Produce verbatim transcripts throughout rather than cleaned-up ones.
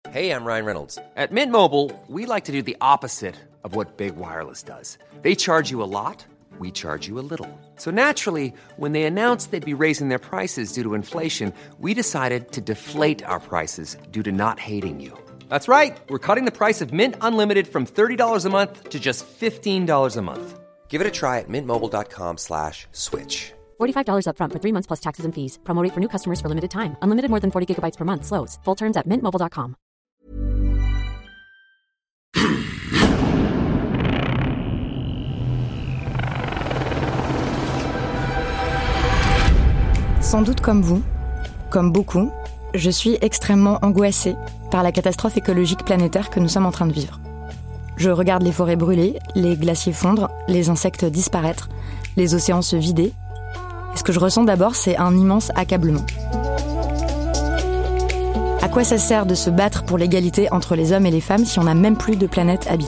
Hey, I'm Ryan Reynolds. At Mint Mobile, we like to do the opposite of what Big Wireless does. They charge you a lot, we charge you a little. So naturally, when they announced they'd be raising their prices due to inflation, we decided to deflate our prices due to not hating you. That's right. We're cutting the price of Mint Unlimited from thirty dollars a month to just fifteen dollars a month. Give it a try at mintmobile.com slash switch. forty-five dollars up front for three months plus taxes and fees. Promo rate for new customers for limited time. Unlimited more than forty gigabytes per month. Slows full terms at mint mobile dot com. Sans doute comme vous, comme beaucoup, je suis extrêmement angoissée par la catastrophe écologique planétaire que nous sommes en train de vivre. Je regarde les forêts brûler, les glaciers fondre, les insectes disparaître, les océans se vider. Et ce que je ressens d'abord, c'est un immense accablement. À quoi ça sert de se battre pour l'égalité entre les hommes et les femmes si on n'a même plus de planète habitable ?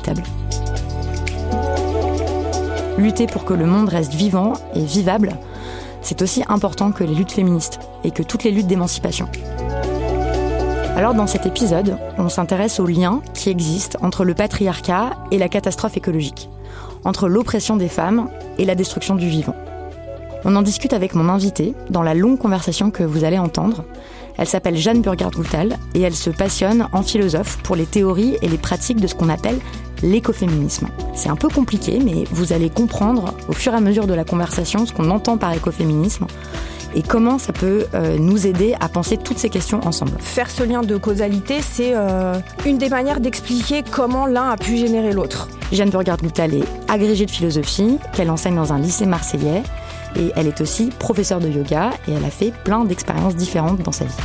Lutter pour que le monde reste vivant et vivable, c'est aussi important que les luttes féministes et que toutes les luttes d'émancipation. Alors dans cet épisode, on s'intéresse aux liens qui existent entre le patriarcat et la catastrophe écologique, entre l'oppression des femmes et la destruction du vivant. On en discute avec mon invitée dans la longue conversation que vous allez entendre. Elle s'appelle Jeanne Burgard-Gouttal et elle se passionne en philosophe pour les théories et les pratiques de ce qu'on appelle l'écoféminisme. C'est un peu compliqué, mais vous allez comprendre au fur et à mesure de la conversation ce qu'on entend par écoféminisme et comment ça peut euh, nous aider à penser toutes ces questions ensemble. Faire ce lien de causalité, c'est euh, une des manières d'expliquer comment l'un a pu générer l'autre. Jeanne Burgard-Gouttal est agrégée de philosophie, qu'elle enseigne dans un lycée marseillais, et elle est aussi professeure de yoga, et elle a fait plein d'expériences différentes dans sa vie.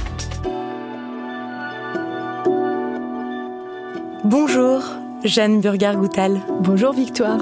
Bonjour Jeanne Burgard-Gouttal. Bonjour Victoire.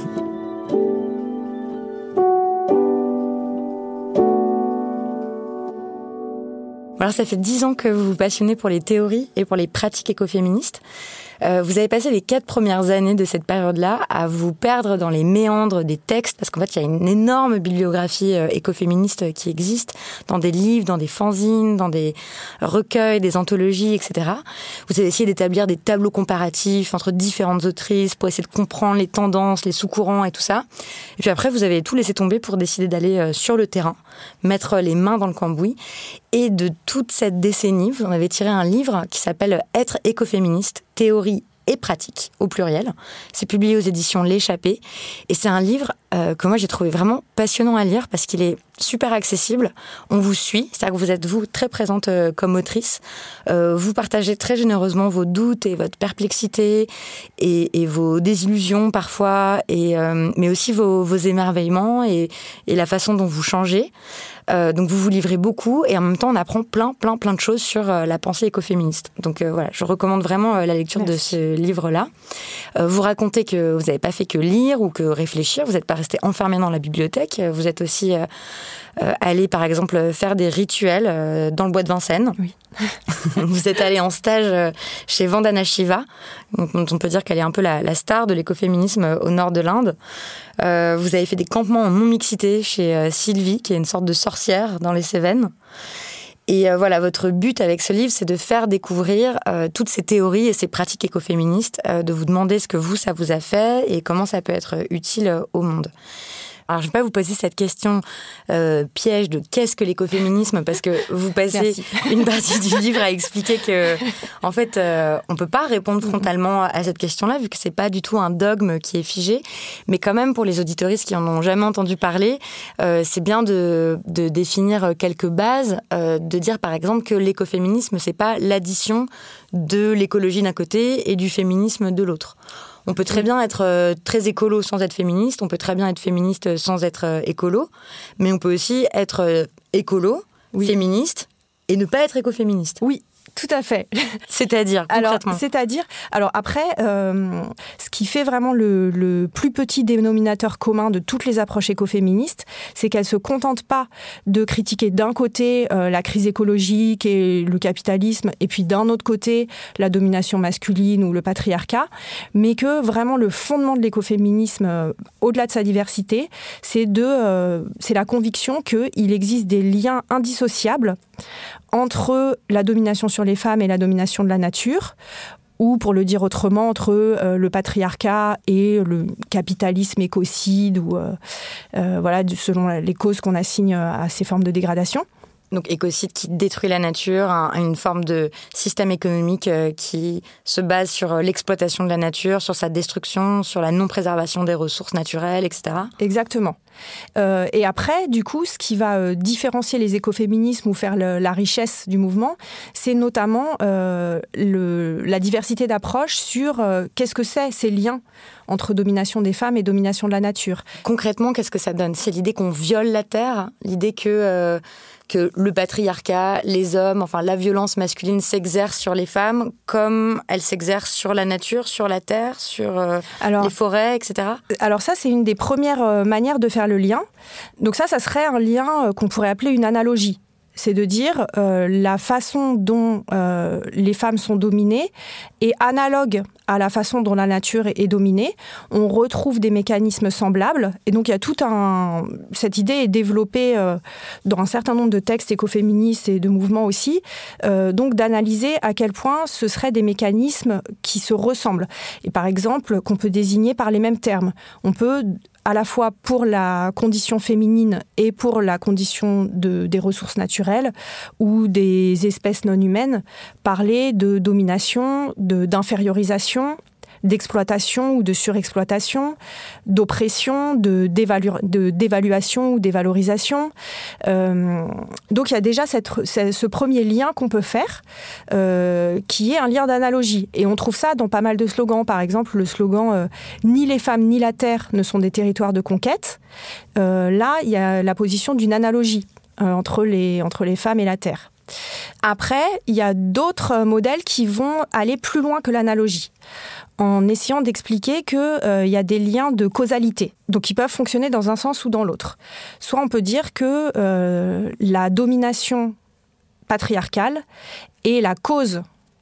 Alors ça fait dix ans que vous vous passionnez pour les théories et pour les pratiques écoféministes. Euh, vous avez passé les quatre premières années de cette période-là à vous perdre dans les méandres des textes, parce qu'en fait, il y a une énorme bibliographie euh, écoféministe qui existe, dans des livres, dans des fanzines, dans des recueils, des anthologies, et cetera. Vous avez essayé d'établir des tableaux comparatifs entre différentes autrices pour essayer de comprendre les tendances, les sous-courants et tout ça. Et puis après, vous avez tout laissé tomber pour décider d'aller euh, sur le terrain, mettre les mains dans le cambouis. Et de toute cette décennie, vous en avez tiré un livre qui s'appelle « Être écoféministe, théorie et pratique » au pluriel. C'est publié aux éditions L'Échappée. Et c'est un livre euh, que moi j'ai trouvé vraiment passionnant à lire parce qu'il est super accessible. On vous suit, c'est-à-dire que vous êtes vous très présente euh, comme autrice. Euh, vous partagez très généreusement vos doutes et votre perplexité et, et vos désillusions parfois, et, euh, mais aussi vos, vos émerveillements et, et la façon dont vous changez. Euh, donc vous vous livrez beaucoup et en même temps on apprend plein plein plein de choses sur euh, la pensée écoféministe. Donc euh, voilà, je recommande vraiment euh, la lecture Merci. de ce livre-là. Euh, vous racontez que vous n'avez pas fait que lire ou que réfléchir, vous n'êtes pas resté enfermé dans la bibliothèque, vous êtes aussi euh, euh, allé par exemple faire des rituels euh, dans le bois de Vincennes. Oui. Vous êtes allé en stage chez Vandana Shiva, donc on peut dire qu'elle est un peu la, la star de l'écoféminisme au nord de l'Inde. Euh, vous avez fait des campements en non-mixité chez euh, Sylvie, qui est une sorte de sorcière dans les Cévennes. Et euh, voilà, votre but avec ce livre, c'est de faire découvrir euh, toutes ces théories et ces pratiques écoféministes, euh, de vous demander ce que vous, ça vous a fait et comment ça peut être utile au monde. Alors, je ne vais pas vous poser cette question euh, piège de qu'est-ce que l'écoféminisme, parce que vous passez Merci. une partie du livre à expliquer que, en fait, euh, on ne peut pas répondre frontalement à cette question-là, vu que ce n'est pas du tout un dogme qui est figé. Mais quand même, pour les auditeuristes qui n'en ont jamais entendu parler, euh, c'est bien de, de définir quelques bases, euh, de dire, par exemple, que l'écoféminisme, ce n'est pas l'addition de l'écologie d'un côté et du féminisme de l'autre. On peut très bien être euh, très écolo sans être féministe, on peut très bien être féministe sans être euh, écolo, mais on peut aussi être euh, écolo, oui. féministe, et ne pas être écoféministe. Oui, tout à fait. C'est-à-dire, concrètement. Alors, c'est-à-dire, alors après, euh, ce qui fait vraiment le, le plus petit dénominateur commun de toutes les approches écoféministes, c'est qu'elles ne se contentent pas de critiquer d'un côté euh, la crise écologique et le capitalisme, et puis d'un autre côté la domination masculine ou le patriarcat, mais que vraiment le fondement de l'écoféminisme, euh, au-delà de sa diversité, c'est, de, euh, c'est la conviction qu'il existe des liens indissociables entre la domination sur sur les femmes et la domination de la nature, ou pour le dire autrement, entre euh, le patriarcat et le capitalisme écocide, ou euh, euh, voilà, selon les causes qu'on assigne à ces formes de dégradation. Donc écocide qui détruit la nature, un, une forme de système économique euh, qui se base sur l'exploitation de la nature, sur sa destruction, sur la non-préservation des ressources naturelles, et cetera. Exactement. Euh, et après, du coup, ce qui va euh, différencier les écoféminismes ou faire le, la richesse du mouvement, c'est notamment euh, le, la diversité d'approches sur euh, qu'est-ce que c'est ces liens entre domination des femmes et domination de la nature. Concrètement, qu'est-ce que ça donne ? C'est l'idée qu'on viole la terre, l'idée que... Euh que le patriarcat, les hommes, enfin la violence masculine s'exerce sur les femmes comme elle s'exerce sur la nature, sur la terre, sur euh, alors, les forêts, et cetera. Alors ça, c'est une des premières manières de faire le lien. Donc ça, ça serait un lien qu'on pourrait appeler une analogie. C'est de dire euh, la façon dont euh, les femmes sont dominées est analogue à la façon dont la nature est, est dominée. On retrouve des mécanismes semblables. Et donc, il y a tout un... Cette idée est développée euh, dans un certain nombre de textes écoféministes et de mouvements aussi. Euh, donc, d'analyser à quel point ce seraient des mécanismes qui se ressemblent. Et par exemple, qu'on peut désigner par les mêmes termes. On peut... à la fois pour la condition féminine et pour la condition de, des ressources naturelles ou des espèces non humaines, parler de domination, de, d'infériorisation, d'exploitation ou de surexploitation, d'oppression, de, d'évalu- de dévaluation ou dévalorisation. Euh, donc il y a déjà cette, ce premier lien qu'on peut faire, euh, qui est un lien d'analogie. Et on trouve ça dans pas mal de slogans. Par exemple, le slogan euh, « Ni les femmes ni la terre ne sont des territoires de conquête ». Euh, là, il y a la position d'une analogie euh, entre, les, entre les femmes et la terre. Après, il y a d'autres modèles qui vont aller plus loin que l'analogie, en essayant d'expliquer qu'il euh, y a des liens de causalité, donc qui peuvent fonctionner dans un sens ou dans l'autre. Soit on peut dire que euh, la domination patriarcale est la cause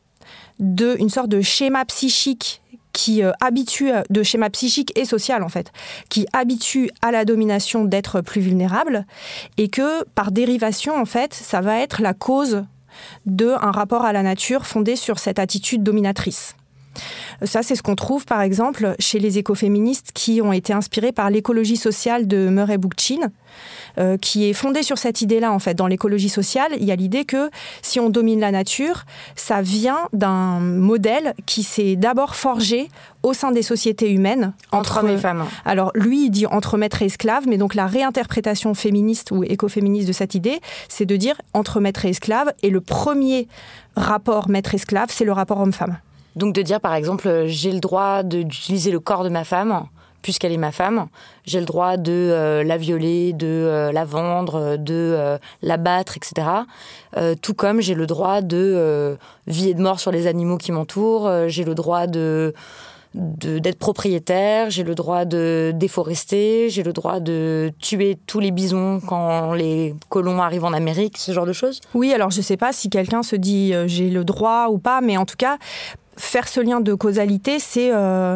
d'une sorte de schéma psychique qui euh, habitue, de schéma psychique et social en fait, qui habitue à la domination d'être plus vulnérable, et que par dérivation en fait, ça va être la cause d'un rapport à la nature fondé sur cette attitude dominatrice. Ça, c'est ce qu'on trouve, par exemple, chez les écoféministes qui ont été inspirés par l'écologie sociale de Murray Bookchin, euh, qui est fondée sur cette idée-là, en fait. Dans l'écologie sociale, il y a l'idée que si on domine la nature, ça vient d'un modèle qui s'est d'abord forgé au sein des sociétés humaines. Entre, entre hommes et femmes. Alors, lui, il dit entre maître et esclave, mais donc la réinterprétation féministe ou écoféministe de cette idée, c'est de dire entre maître et esclave, et le premier rapport maître-esclave, c'est le rapport homme-femme. Donc de dire, par exemple, j'ai le droit de, d'utiliser le corps de ma femme, puisqu'elle est ma femme. J'ai le droit de euh, la violer, de euh, la vendre, de euh, la battre, et cetera. Euh, tout comme j'ai le droit de euh, vie et de mort sur les animaux qui m'entourent. Euh, j'ai le droit de, de, d'être propriétaire. J'ai le droit de déforester. J'ai le droit de tuer tous les bisons quand les colons arrivent en Amérique, ce genre de choses. Oui, alors je ne sais pas si quelqu'un se dit euh, j'ai le droit ou pas, mais en tout cas... Faire ce lien de causalité, c'est euh,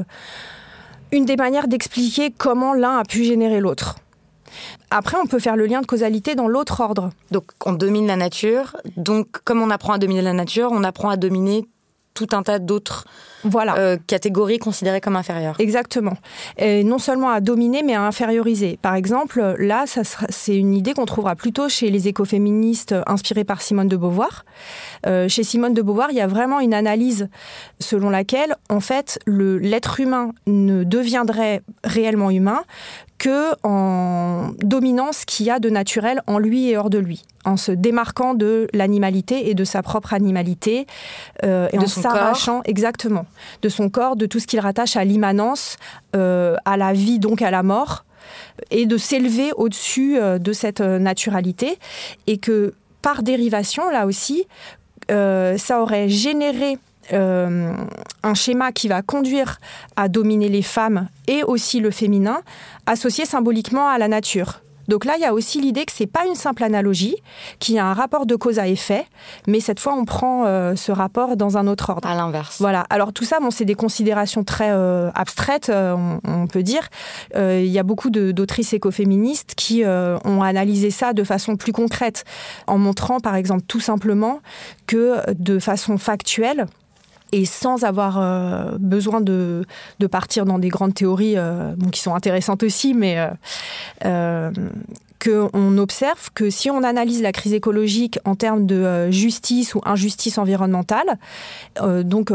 une des manières d'expliquer comment l'un a pu générer l'autre. Après, on peut faire le lien de causalité dans l'autre ordre. Donc, on domine la nature. Donc, comme on apprend à dominer la nature, on apprend à dominer tout un tas d'autres voilà. euh, catégories considérées comme inférieures. Exactement. Et non seulement à dominer, mais à inférioriser. Par exemple, là, ça sera, c'est une idée qu'on trouvera plutôt chez les écoféministes inspirés par Simone de Beauvoir. Euh, chez Simone de Beauvoir, il y a vraiment une analyse selon laquelle, en fait, le, l'être humain ne deviendrait réellement humain que en dominant ce qu'il y a de naturel en lui et hors de lui, en se démarquant de l'animalité et de sa propre animalité, euh, et de en son s'arrachant, corps. Exactement, de son corps, de tout ce qu'il rattache à l'immanence, euh, à la vie, donc à la mort, et de s'élever au-dessus euh, de cette euh, naturalité, et que par dérivation, là aussi, euh, ça aurait généré Euh, un schéma qui va conduire à dominer les femmes et aussi le féminin, associé symboliquement à la nature. Donc là, il y a aussi l'idée que c'est pas une simple analogie, qu'il y a un rapport de cause à effet, mais cette fois, on prend euh, ce rapport dans un autre ordre. À l'inverse. Voilà. Alors tout ça, bon, c'est des considérations très euh, abstraites, euh, on, on peut dire. Euh, il y a beaucoup de, d'autrices écoféministes qui euh, ont analysé ça de façon plus concrète, en montrant, par exemple, tout simplement que de façon factuelle, et sans avoir euh, besoin de, de partir dans des grandes théories euh, bon, qui sont intéressantes aussi, mais euh, euh, qu'on observe que si on analyse la crise écologique en termes de euh, justice ou injustice environnementale, euh, donc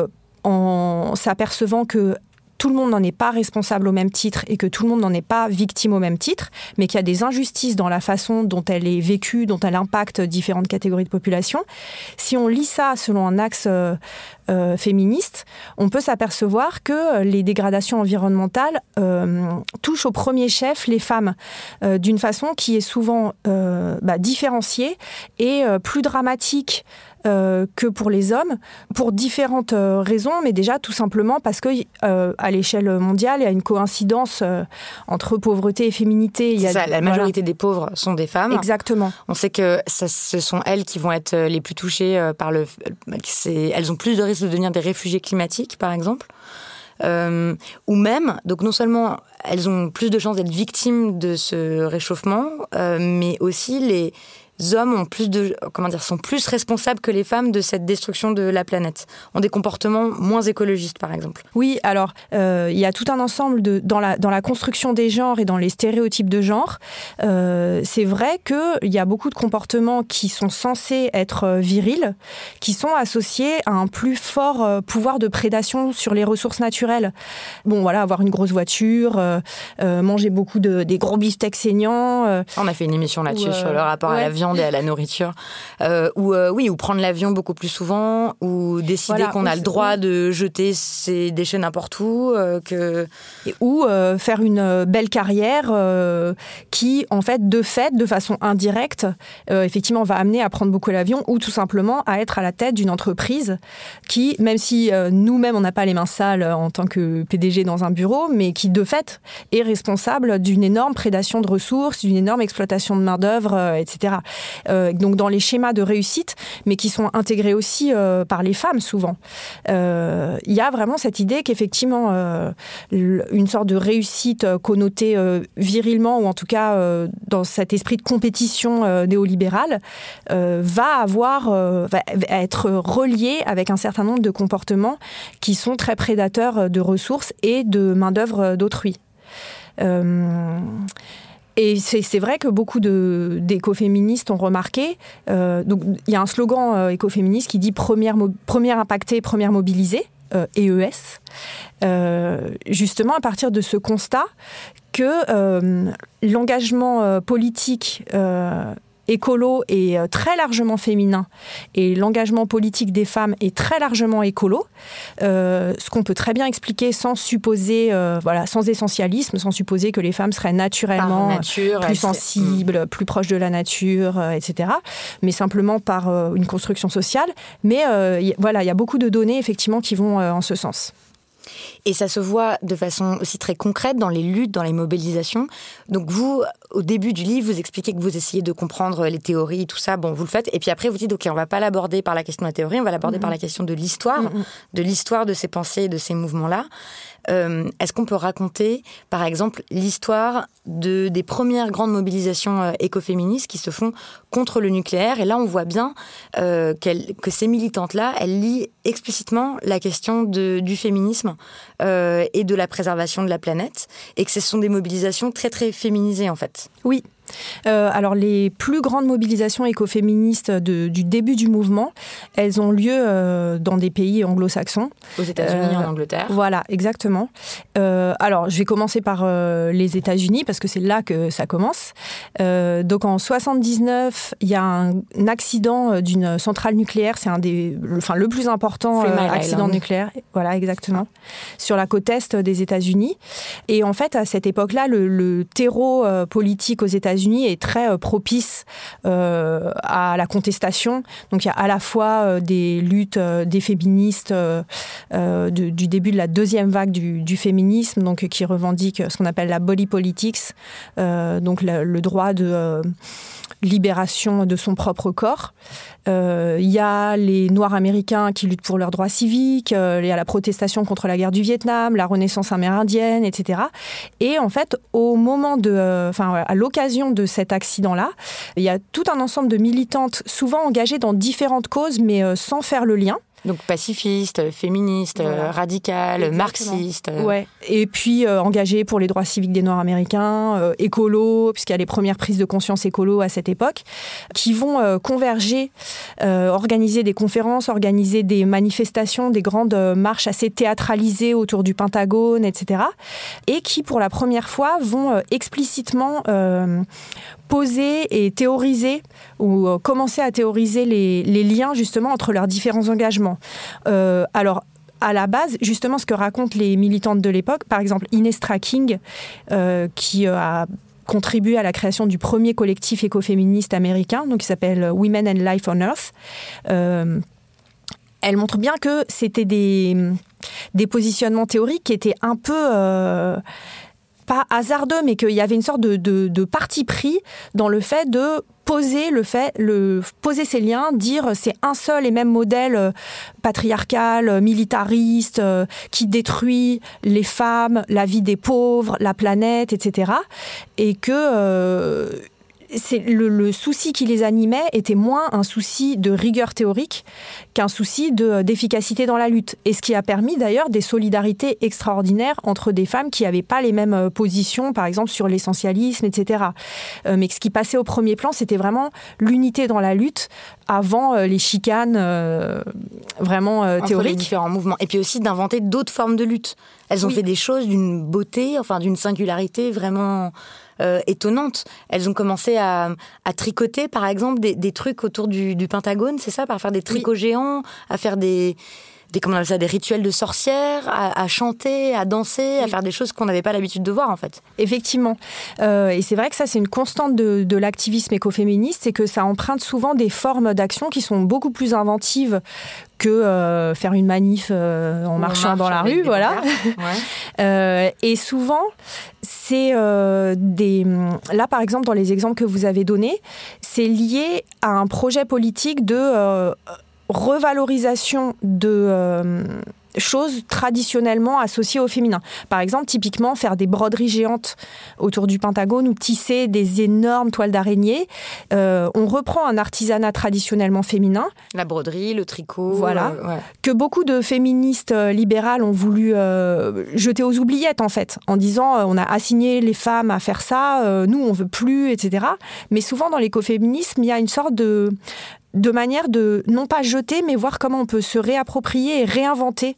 en s'apercevant que tout le monde n'en est pas responsable au même titre et que tout le monde n'en est pas victime au même titre, mais qu'il y a des injustices dans la façon dont elle est vécue, dont elle impacte différentes catégories de population. Si on lit ça selon un axe euh, euh, féministe, on peut s'apercevoir que les dégradations environnementales euh, touchent au premier chef les femmes, euh, d'une façon qui est souvent euh, bah, différenciée et euh, plus dramatique Euh, que pour les hommes, pour différentes euh, raisons, mais déjà tout simplement parce que euh, à l'échelle mondiale, il y a une coïncidence euh, entre pauvreté et féminité. Il y a, ça, la majorité voilà. des pauvres sont des femmes. Exactement. On sait que ça, ce sont elles qui vont être les plus touchées par le. C'est, elles ont plus de risques de devenir des réfugiés climatiques, par exemple. Euh, ou même, donc non seulement elles ont plus de chances d'être victimes de ce réchauffement, euh, mais aussi les hommes ont plus de, comment dire, sont plus responsables que les femmes de cette destruction de la planète, ont des comportements moins écologistes, par exemple. Oui, alors, euh, il y a tout un ensemble de, dans la, dans la construction des genres et dans les stéréotypes de genre. Euh, c'est vrai qu'il y a beaucoup de comportements qui sont censés être virils, qui sont associés à un plus fort pouvoir de prédation sur les ressources naturelles. Bon, voilà, avoir une grosse voiture, euh, euh, manger beaucoup de, des gros beefsteaks saignants. Euh, On a fait une émission là-dessus euh, sur le rapport ouais. à la viande et à la nourriture, euh, ou euh, oui, ou prendre l'avion beaucoup plus souvent, ou décider voilà, qu'on a le droit oui. de jeter ses déchets n'importe où, euh, que et, ou euh, faire une belle carrière euh, qui, en fait, de fait, de façon indirecte, euh, effectivement, va amener à prendre beaucoup l'avion, ou tout simplement à être à la tête d'une entreprise qui, même si euh, nous-mêmes on n'a pas les mains sales en tant que P D G dans un bureau, mais qui de fait est responsable d'une énorme prédation de ressources, d'une énorme exploitation de main d'œuvre, euh, et cetera. Euh, donc dans les schémas de réussite, mais qui sont intégrés aussi euh, par les femmes souvent. Euh, il y a vraiment cette idée qu'effectivement, euh, une sorte de réussite connotée euh, virilement, ou en tout cas euh, dans cet esprit de compétition euh, néolibérale, euh, va avoir, euh, va être reliée avec un certain nombre de comportements qui sont très prédateurs de ressources et de main-d'œuvre d'autrui. Euh, Et c'est, c'est vrai que beaucoup de, d'écoféministes ont remarqué, euh, donc il y a un slogan euh, écoféministe qui dit première, mo- première impactée, première mobilisée, euh, E E S, euh, justement à partir de ce constat que euh, l'engagement euh, politique euh, écolo est très largement féminin et l'engagement politique des femmes est très largement écolo, euh, ce qu'on peut très bien expliquer sans supposer, euh, voilà, sans essentialisme, sans supposer que les femmes seraient naturellement nature, plus sensibles, plus proches de la nature, euh, et cetera, mais simplement par euh, une construction sociale. Mais euh, y, voilà, il y a beaucoup de données effectivement qui vont euh, en ce sens. Et ça se voit de façon aussi très concrète dans les luttes, dans les mobilisations. Donc vous, au début du livre, vous expliquez que vous essayez de comprendre les théories, tout ça, bon, vous le faites. Et puis après, vous dites, OK, on ne va pas l'aborder par la question de la théorie, on va l'aborder mmh. par la question de l'histoire, mmh. de l'histoire de ces pensées et de ces mouvements-là. Euh, est-ce qu'on peut raconter, par exemple, l'histoire de, des premières grandes mobilisations euh, écoféministes qui se font contre le nucléaire? Et là, on voit bien euh, qu'elle, que ces militantes-là, elles lient explicitement la question de, du féminisme euh, et de la préservation de la planète, et que ce sont des mobilisations très, très féminisées, en fait. Oui. Euh, alors, les plus grandes mobilisations écoféministes de, du début du mouvement, elles ont lieu euh, dans des pays anglo-saxons. Aux États-Unis, euh, en Angleterre. Voilà, exactement. Euh, alors, je vais commencer par euh, les États-Unis, parce que c'est là que ça commence. Euh, donc, en soixante-dix-neuf, il y a un, un accident d'une centrale nucléaire. C'est un des, enfin, le plus important euh, accident nucléaire. Voilà, exactement. Sur la côte est des États-Unis. Et en fait, à cette époque-là, le, le terreau euh, politique aux États-Unis États-Unis est très euh, propice euh, à la contestation. Donc il y a à la fois euh, des luttes euh, des féministes euh, euh, de, du début de la deuxième vague du, du féminisme, donc qui revendiquent ce qu'on appelle la body politics, euh, donc le, le droit de euh, libération de son propre corps. Il euh, y a les Noirs américains qui luttent pour leurs droits civiques, euh, il y a la protestation contre la guerre du Vietnam, la Renaissance amérindienne, et cetera. Et en fait, au moment de, euh, enfin, à l'occasion de cet accident-là, il y a tout un ensemble de militantes, souvent engagées dans différentes causes, mais euh, sans faire le lien. Donc pacifiste, féministe, voilà. Radicale, Exactement. Marxiste. Ouais. Et puis euh, engagé pour les droits civiques des Noirs américains, euh, écolo, puisqu'il y a les premières prises de conscience écolo à cette époque, qui vont euh, converger, euh, organiser des conférences, organiser des manifestations, des grandes euh, marches assez théâtralisées autour du Pentagone, et cetera. Et qui, pour la première fois, vont euh, explicitement euh, poser et théoriser, ou euh, commencer à théoriser les, les liens justement entre leurs différents engagements. Euh, alors, à la base, justement, ce que racontent les militantes de l'époque, par exemple Ines Straking, euh, qui euh, a contribué à la création du premier collectif écoféministe américain, donc qui s'appelle Women and Life on Earth. Euh, elle montre bien que c'était des, des positionnements théoriques qui étaient un peu... Euh, pas hasardeux, mais qu'il y avait une sorte de, de, de parti pris dans le fait de poser le fait, le, poser ces liens, dire c'est un seul et même modèle patriarcal, militariste, euh, qui détruit les femmes, la vie des pauvres, la planète, et cetera. Et que euh, c'est le, le souci qui les animait était moins un souci de rigueur théorique qu'un souci de, d'efficacité dans la lutte. Et ce qui a permis d'ailleurs des solidarités extraordinaires entre des femmes qui n'avaient pas les mêmes positions, par exemple sur l'essentialisme, et cetera. Euh, mais ce qui passait au premier plan, c'était vraiment l'unité dans la lutte avant euh, les chicanes euh, vraiment euh, théoriques. Entre les différents mouvements. Et puis aussi d'inventer d'autres formes de lutte. Elles ont oui. fait des choses d'une beauté, enfin d'une singularité vraiment... Euh, étonnantes. Elles ont commencé à, à tricoter, par exemple, des, des trucs autour du, du Pentagone, c'est ça, par faire des tricots oui. géants, à faire des, des, comment on appelle ça, des rituels de sorcières, à, à chanter, à danser, oui. à faire des choses qu'on n'avait pas l'habitude de voir, en fait. Effectivement. Euh, et c'est vrai que ça, c'est une constante de, de l'activisme écoféministe, c'est que ça emprunte souvent des formes d'action qui sont beaucoup plus inventives que euh, faire une manif euh, en marchant marche dans la rue, voilà. Ouais. euh, et souvent, c'est euh, des... Là, par exemple, dans les exemples que vous avez donnés, c'est lié à un projet politique de euh, revalorisation de... Euh, choses traditionnellement associées au féminin. Par exemple, typiquement, faire des broderies géantes autour du Pentagone ou tisser des énormes toiles d'araignée. Euh, on reprend un artisanat traditionnellement féminin. La broderie, le tricot. Voilà. Euh, ouais. Que beaucoup de féministes euh, libérales ont voulu euh, jeter aux oubliettes, en fait, en disant euh, on a assigné les femmes à faire ça, euh, nous, on veut plus, et cetera. Mais souvent, dans l'écoféminisme, il y a une sorte de... de manière de, non pas jeter, mais voir comment on peut se réapproprier et réinventer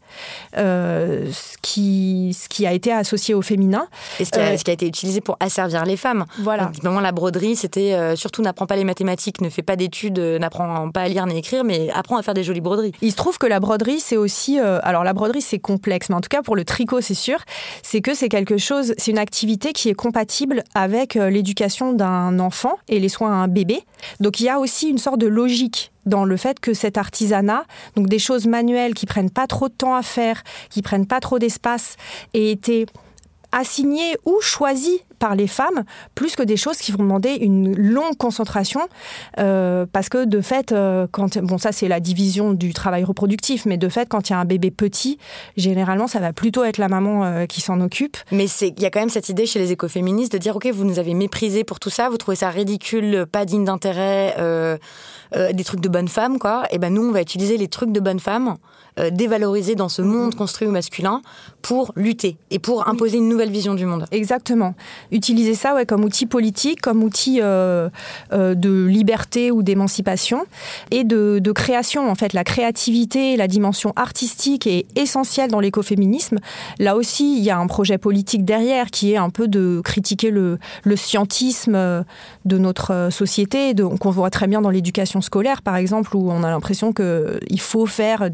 euh, ce, qui, ce qui a été associé au féminin. Et ce qui a, euh, ce qui a été utilisé pour asservir les femmes. Voilà. Donc, moment, la broderie, c'était euh, surtout n'apprends pas les mathématiques, ne fais pas d'études, euh, n'apprends pas à lire ni écrire, mais apprends à faire des jolies broderies. Il se trouve que la broderie, c'est aussi... Euh, alors, la broderie, c'est complexe, mais en tout cas, pour le tricot, c'est sûr, c'est que c'est quelque chose, c'est une activité qui est compatible avec euh, l'éducation d'un enfant et les soins à un bébé. Donc, il y a aussi une sorte de logique dans le fait que cet artisanat, donc des choses manuelles qui prennent pas trop de temps à faire, qui prennent pas trop d'espace, aient été assignées ou choisies par les femmes, plus que des choses qui vont demander une longue concentration, euh, parce que de fait, euh, quand, bon ça c'est la division du travail reproductif, mais de fait quand il y a un bébé petit, généralement ça va plutôt être la maman euh, qui s'en occupe. Mais il y a quand même cette idée chez les écoféministes de dire ok, vous nous avez méprisés pour tout ça, vous trouvez ça ridicule, pas digne d'intérêt, euh, euh, des trucs de bonne femme quoi, et ben nous on va utiliser les trucs de bonne femme euh, dévalorisés dans ce monde construit au masculin pour lutter et pour imposer une nouvelle vision du monde. Exactement. Utiliser ça ouais, comme outil politique, comme outil euh, euh, de liberté ou d'émancipation et de, de création. En fait, la créativité, la dimension artistique est essentielle dans l'écoféminisme. Là aussi, il y a un projet politique derrière qui est un peu de critiquer le, le scientisme de notre société, de, qu'on voit très bien dans l'éducation scolaire, par exemple, où on a l'impression qu'il faut faire des études scientifiques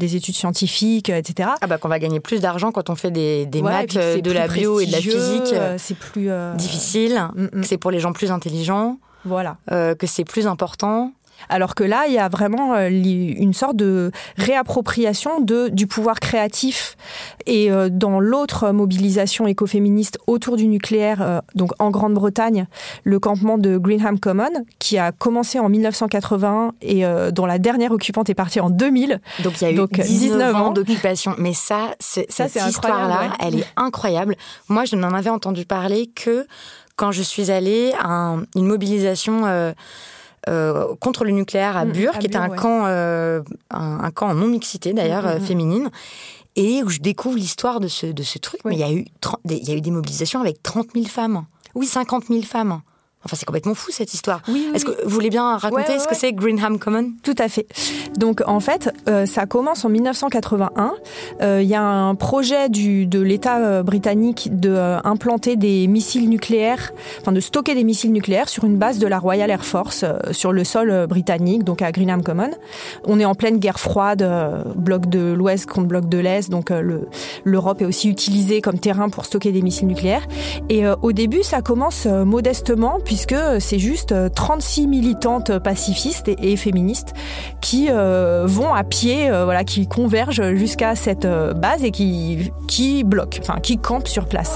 scientifiques, et cetera. Ah bah qu'on va gagner plus d'argent quand on fait des, des ouais, maths, de la bio et de la physique. Euh, c'est plus euh... difficile, mm-mm. que c'est pour les gens plus intelligents, voilà. euh, que c'est plus important. Alors que là, il y a vraiment euh, une sorte de réappropriation de, du pouvoir créatif. Et euh, dans l'autre mobilisation écoféministe autour du nucléaire, euh, donc en Grande-Bretagne, le campement de Greenham Common, qui a commencé en mille neuf cent quatre-vingt-un et euh, dont la dernière occupante est partie en deux mille. Donc il y a eu donc, dix-neuf ans d'occupation. Mais ça, c'est, ça, cette c'est histoire-là, ouais. elle est incroyable. Moi, je n'en avais entendu parler que quand je suis allée à un, une mobilisation... Euh, Euh, contre le nucléaire à Bure, mmh, qui était un, ouais. camp, euh, un, un camp en non-mixité d'ailleurs, mmh, euh, féminine, et où je découvre l'histoire de ce, de ce truc. Oui. Mais il y a eu trente, il y a eu des mobilisations avec trente mille femmes, oui, cinquante mille femmes. Enfin, c'est complètement fou, cette histoire. Oui, oui, Est-ce que vous voulez bien raconter ouais, ouais, ce que ouais. c'est Greenham Common ? Tout à fait. Donc, en fait, euh, ça commence en mille neuf cent quatre-vingt-un. Il euh, y a un projet du, de l'État euh, britannique de euh, implanter des missiles nucléaires, enfin de stocker des missiles nucléaires sur une base de la Royal Air Force euh, sur le sol euh, britannique, donc à Greenham Common. On est en pleine guerre froide, euh, bloc de l'Ouest contre bloc de l'Est, donc euh, le, l'Europe est aussi utilisée comme terrain pour stocker des missiles nucléaires. Et euh, au début, ça commence euh, modestement, puisque c'est juste trente-six militantes pacifistes et, et féministes qui euh, vont à pied, euh, voilà, qui convergent jusqu'à cette euh, base et qui, qui bloquent, enfin qui campent sur place.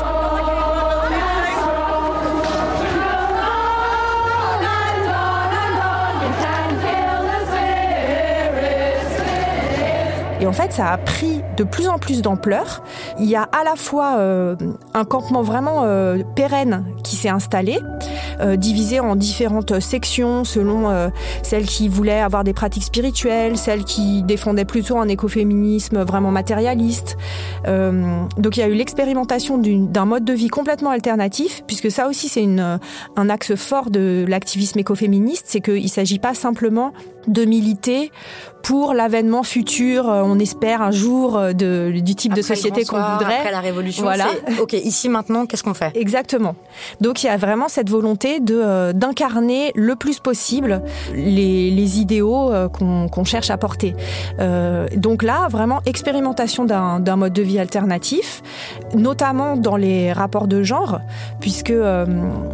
Et en fait, ça a pris de plus en plus d'ampleur. Il y a à la fois euh, un campement vraiment euh, pérenne qui s'est installé, euh, divisé en différentes sections selon euh, celles qui voulaient avoir des pratiques spirituelles, celles qui défendaient plutôt un écoféminisme vraiment matérialiste. Euh, donc il y a eu l'expérimentation d'une, d'un mode de vie complètement alternatif, puisque ça aussi c'est une, un axe fort de l'activisme écoféministe, c'est qu'il ne s'agit pas simplement de militer pour l'avènement futur, on espère un jour, de, du type après de société qu'on soir, voudrait. Après la révolution, voilà. C'est OK, ici, maintenant, qu'est-ce qu'on fait ? Exactement. Donc, il y a vraiment cette volonté de, euh, d'incarner le plus possible les, les idéaux euh, qu'on, qu'on cherche à porter. Euh, donc là, vraiment, expérimentation d'un, d'un mode de vie alternatif, notamment dans les rapports de genre, puisque... Euh,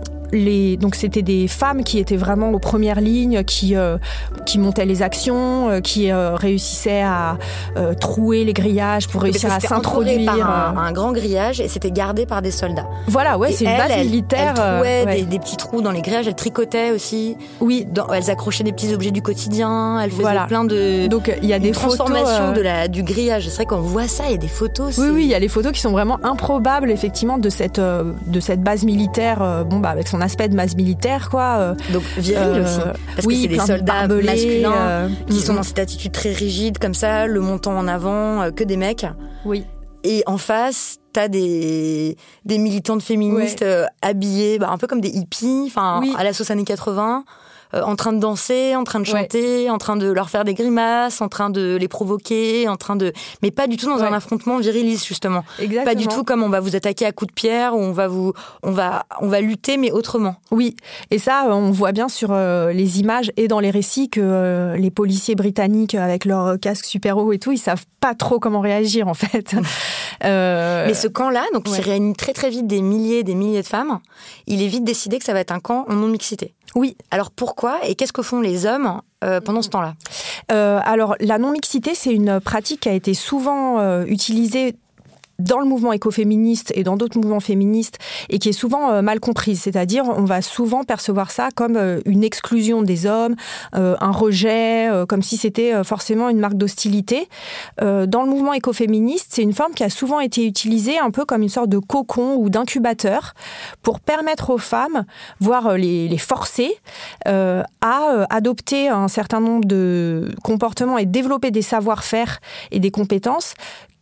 Les, donc c'était des femmes qui étaient vraiment aux premières lignes, qui euh, qui montaient les actions, euh, qui euh, réussissaient à euh, trouer les grillages pour réussir à s'introduire. Par un, un grand grillage et c'était gardé par des soldats. Voilà, ouais, et c'est elle, une base elle, militaire. Elle trouait euh, ouais. des, des petits trous dans les grillages, elle tricotait aussi. Oui, dans, elles accrochaient des petits objets du quotidien. Elle faisait voilà. plein de. Donc il y a des transformations photos, euh... de la du grillage. C'est vrai qu'on voit ça, il y a des photos. Oui, c'est... oui, il y a les photos qui sont vraiment improbables effectivement de cette euh, de cette base militaire. Euh, bon bah avec son aspect de base militaire. Quoi. Donc viril euh, aussi, parce oui, que c'est des soldats de masculins euh, qui mm-hmm. sont dans cette attitude très rigide comme ça, le menton en avant, euh, que des mecs. Oui. Et en face, t'as des des militantes féministes ouais. euh, habillées, bah, un peu comme des hippies, enfin oui. à la sauce années quatre-vingts. Euh, en train de danser, en train de chanter, ouais. en train de leur faire des grimaces, en train de les provoquer, en train de... Mais pas du tout dans ouais. un affrontement viriliste, justement. Exactement. Pas du tout comme on va vous attaquer à coups de pierre, ou on va vous... on va, on va lutter, mais autrement. Oui. Et ça, on voit bien sur euh, les images et dans les récits que euh, les policiers britanniques, avec leurs casques super hauts et tout, ils savent pas trop comment réagir, en fait. euh... Mais ce camp-là, donc, ouais. qui réunit très très vite des milliers et des milliers de femmes, il est vite décidé que ça va être un camp en non-mixité. Oui. Alors pourquoi et qu'est-ce que font les hommes euh, pendant ce temps-là ? euh, Alors la non-mixité, c'est une pratique qui a été souvent euh, utilisée dans le mouvement écoféministe et dans d'autres mouvements féministes et qui est souvent euh, mal comprise. C'est-à-dire, on va souvent percevoir ça comme euh, une exclusion des hommes, euh, un rejet, euh, comme si c'était euh, forcément une marque d'hostilité. Euh, dans le mouvement écoféministe, c'est une forme qui a souvent été utilisée un peu comme une sorte de cocon ou d'incubateur pour permettre aux femmes, voire les, les forcer, euh, à euh, adopter un certain nombre de comportements et développer des savoir-faire et des compétences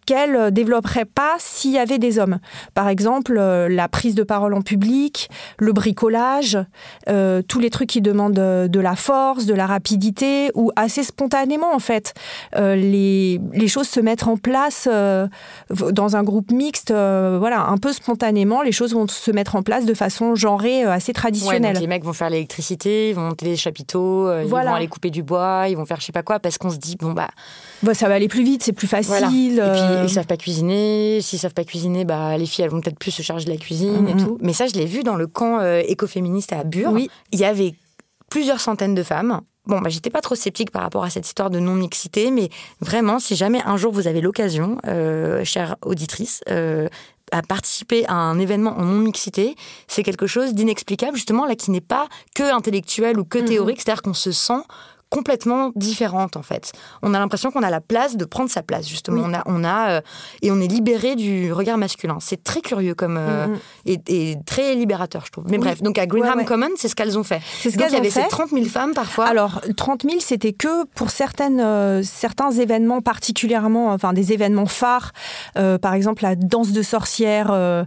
qu'elle ne développerait pas s'il y avait des hommes. Par exemple, euh, la prise de parole en public, le bricolage, euh, tous les trucs qui demandent de la force, de la rapidité, ou assez spontanément en fait. Euh, les, les choses se mettent en place euh, dans un groupe mixte, euh, voilà, un peu spontanément, les choses vont se mettre en place de façon genrée, euh, assez traditionnelle. Ouais, donc les mecs vont faire l'électricité, ils vont monter les chapiteaux, euh, voilà. Ils vont aller couper du bois, ils vont faire je sais pas quoi, parce qu'on se dit, bon bah... bah ça va aller plus vite, c'est plus facile. Voilà. Euh... Et puis ils savent pas cuisiner, s'ils savent pas cuisiner, bah, les filles elles vont peut-être plus se charger de la cuisine mm-hmm. et tout. Mais ça je l'ai vu dans le camp euh, écoféministe à Bure, oui. Il y avait plusieurs centaines de femmes. Bon, bah, j'étais pas trop sceptique par rapport à cette histoire de non-mixité, mais vraiment, si jamais un jour vous avez l'occasion, euh, chère auditrice, euh, à participer à un événement en non-mixité, c'est quelque chose d'inexplicable, justement, là, qui n'est pas que intellectuel ou que théorique, mmh. c'est-à-dire qu'on se sent complètement différente, en fait. On a l'impression qu'on a la place de prendre sa place, justement. Oui. On a, on a, euh, et on est libéré du regard masculin. C'est très curieux comme, euh, mm-hmm. et, et très libérateur, je trouve. Mais oui. bref, donc à Greenham ouais, ouais. Common, c'est ce qu'elles ont fait. C'est ce donc qu'elles il y avait ont fait. ces trente mille femmes, parfois. Alors, trente mille, c'était que pour certaines, euh, certains événements particulièrement, enfin des événements phares. Euh, par exemple, la danse de sorcières euh,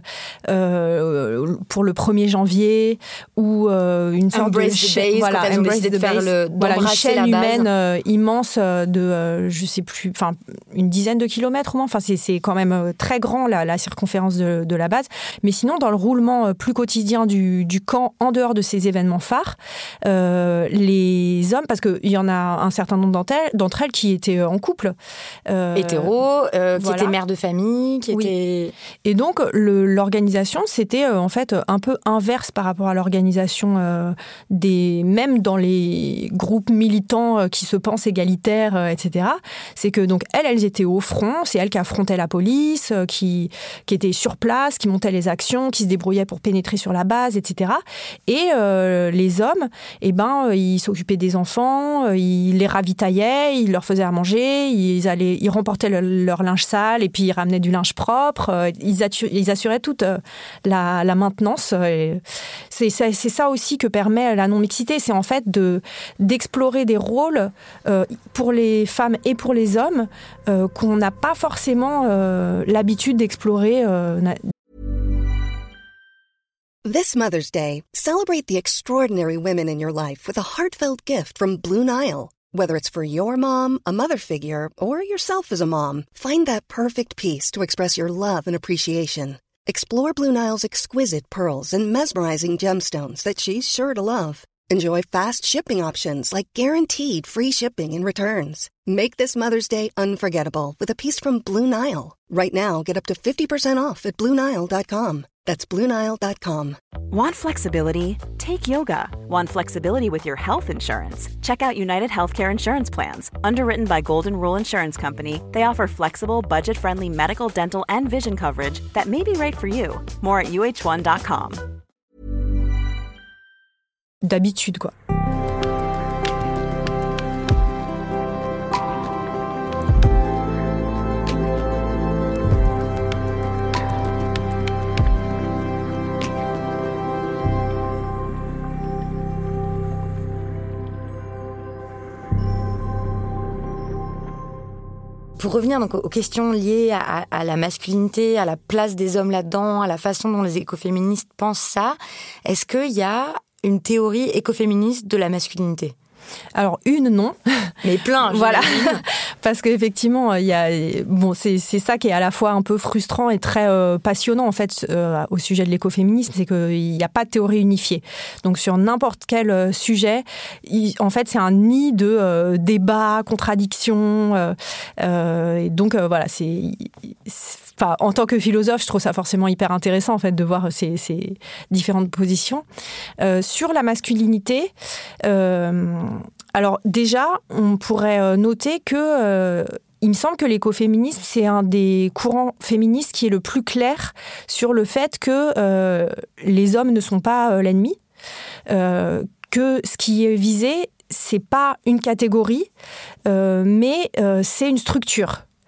euh, pour le premier janvier, ou euh, une sorte Embrace de... the base, voilà, quand elles ont décidé de faire le... Voilà, une chaîne humaine euh, immense de, euh, je sais plus, enfin une dizaine de kilomètres au moins. Enfin, c'est, c'est quand même très grand la, la circonférence de, de la base. Mais sinon, dans le roulement plus quotidien du, du camp, en dehors de ces événements phares, euh, les hommes, parce qu'il y en a un certain nombre d'entre elles, d'entre elles qui étaient en couple. Euh, Hétéros, euh, qui voilà. étaient mères de famille, qui oui. étaient... Et donc, le, l'organisation, c'était euh, en fait un peu inverse par rapport à l'organisation euh, des... Même dans les groupes militants euh, qui se pensent égalitaires, euh, et cetera. C'est que donc elles, elles étaient au front, c'est elles qui affrontaient la police, euh, qui, qui étaient sur place, qui montaient les actions, qui se débrouillaient pour pénétrer sur la base, et cetera. Et euh, les hommes, eh ben, euh, ils s'occupaient des enfants, euh, ils les ravitaillaient, ils leur faisaient à manger, ils, allaient, ils remportaient le, leur linge sale et puis ils ramenaient du linge propre, euh, ils, attu- ils assuraient toute euh, la, la maintenance. Et c'est, c'est, c'est ça aussi que permet la non-mixité, c'est en fait de, d'explorer des rôles euh, pour les femmes et pour les hommes euh, qu'on n'a pas forcément euh, l'habitude d'explorer. Euh, This Mother's Day, celebrate the extraordinary women in your life with a heartfelt gift from Blue Nile. Whether it's for your mom, a mother figure, or yourself as a mom, find that perfect piece to express your love and appreciation. Explore Blue Nile's exquisite pearls and mesmerizing gemstones that she's sure to love. Enjoy fast shipping options like guaranteed free shipping and returns. Make this Mother's Day unforgettable with a piece from Blue Nile. Right now, get up to fifty percent off at Blue Nile dot com. That's Blue Nile dot com. Want flexibility? Take yoga. Want flexibility with your health insurance? Check out United Healthcare Insurance Plans. Underwritten by Golden Rule Insurance Company, they offer flexible, budget-friendly medical, dental, and vision coverage that may be right for you. More at U H one dot com. D'habitude, quoi. Pour revenir donc aux questions liées à, à la masculinité, à la place des hommes là-dedans, à la façon dont les écoféministes pensent ça, est-ce qu'il y a une théorie écoféministe de la masculinité ? Alors une non, mais plein. Voilà, parce qu'effectivement il y a bon c'est c'est ça qui est à la fois un peu frustrant et très euh, passionnant en fait euh, au sujet de l'écoféminisme, c'est qu'il n'y a pas de théorie unifiée. Donc sur n'importe quel sujet, il, en fait c'est un nid de euh, débats, contradictions. Euh, euh, et donc euh, voilà, c'est, c'est Enfin, en tant que philosophe, je trouve ça forcément hyper intéressant en fait de voir ces, ces différentes positions. Euh, sur la masculinité, euh, alors déjà, on pourrait noter que euh, il me semble que l'écoféminisme, c'est un des courants féministes qui est le plus clair sur le fait que euh, les hommes ne sont pas euh, l'ennemi, euh, que ce qui est visé, c'est pas une catégorie, euh, mais euh, c'est une structure.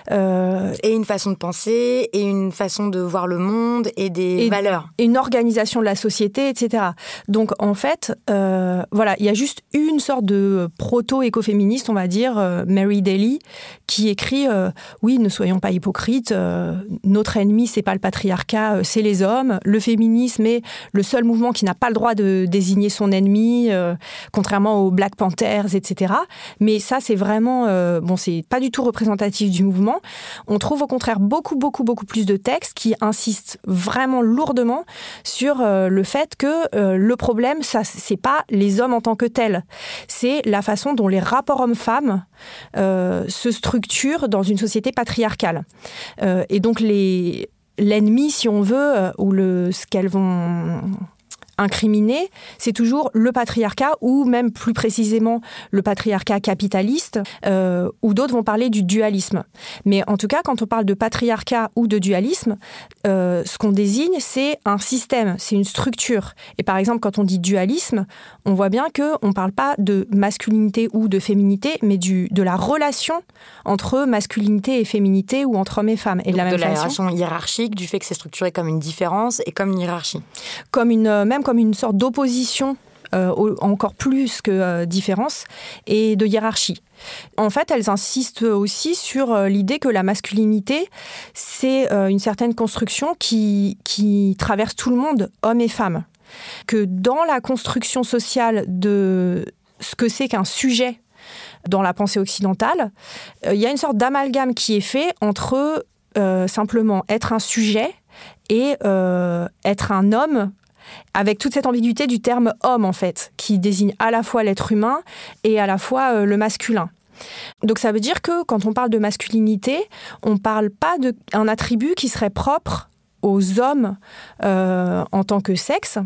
Euh, et une façon de penser, et une façon de voir le monde, et des et, valeurs. Et une organisation de la société, et cetera. Donc, en fait, euh, voilà, il y a juste une sorte de proto-écoféministe, on va dire, euh, Mary Daly, qui écrit euh, « Oui, ne soyons pas hypocrites, euh, notre ennemi, c'est pas le patriarcat, euh, c'est les hommes. Le féminisme est le seul mouvement qui n'a pas le droit de désigner son ennemi, euh, contrairement aux Black Panthers, et cetera » Mais ça, c'est vraiment... Euh, bon, c'est pas du tout représentatif du mouvement. On trouve au contraire beaucoup, beaucoup, beaucoup plus de textes qui insistent vraiment lourdement sur euh, le fait que euh, le problème, ça, c'est pas les hommes en tant que tels. C'est la façon dont les rapports hommes-femmes euh, se structurent dans une société patriarcale. Euh, et donc, les, l'ennemi, si on veut, euh, ou le, ce qu'elles vont... incriminé, c'est toujours le patriarcat ou même plus précisément le patriarcat capitaliste euh, ou d'autres vont parler du dualisme. Mais en tout cas, quand on parle de patriarcat ou de dualisme, euh, ce qu'on désigne, c'est un système, c'est une structure. Et par exemple, quand on dit dualisme, on voit bien qu'on ne parle pas de masculinité ou de féminité, mais du, de la relation entre masculinité et féminité ou entre hommes et femmes. Et de la même de la façon, relation hiérarchique, du fait que c'est structuré comme une différence et comme une hiérarchie. Comme une, même comme une sorte d'opposition, euh, encore plus que euh, différence, et de hiérarchie. En fait, elles insistent aussi sur euh, l'idée que la masculinité, c'est euh, une certaine construction qui, qui traverse tout le monde, hommes et femmes. Que dans la construction sociale de ce que c'est qu'un sujet dans la pensée occidentale, euh, il y a une sorte d'amalgame qui est fait entre euh, simplement être un sujet et euh, être un homme, avec toute cette ambiguïté du terme « homme », en fait, qui désigne à la fois l'être humain et à la fois euh, le masculin. Donc ça veut dire que quand on parle de masculinité, on ne parle pas d'un attribut qui serait propre aux hommes euh, en tant que sexe,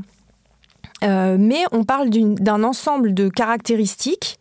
euh, mais on parle d'une, d'un ensemble de caractéristiques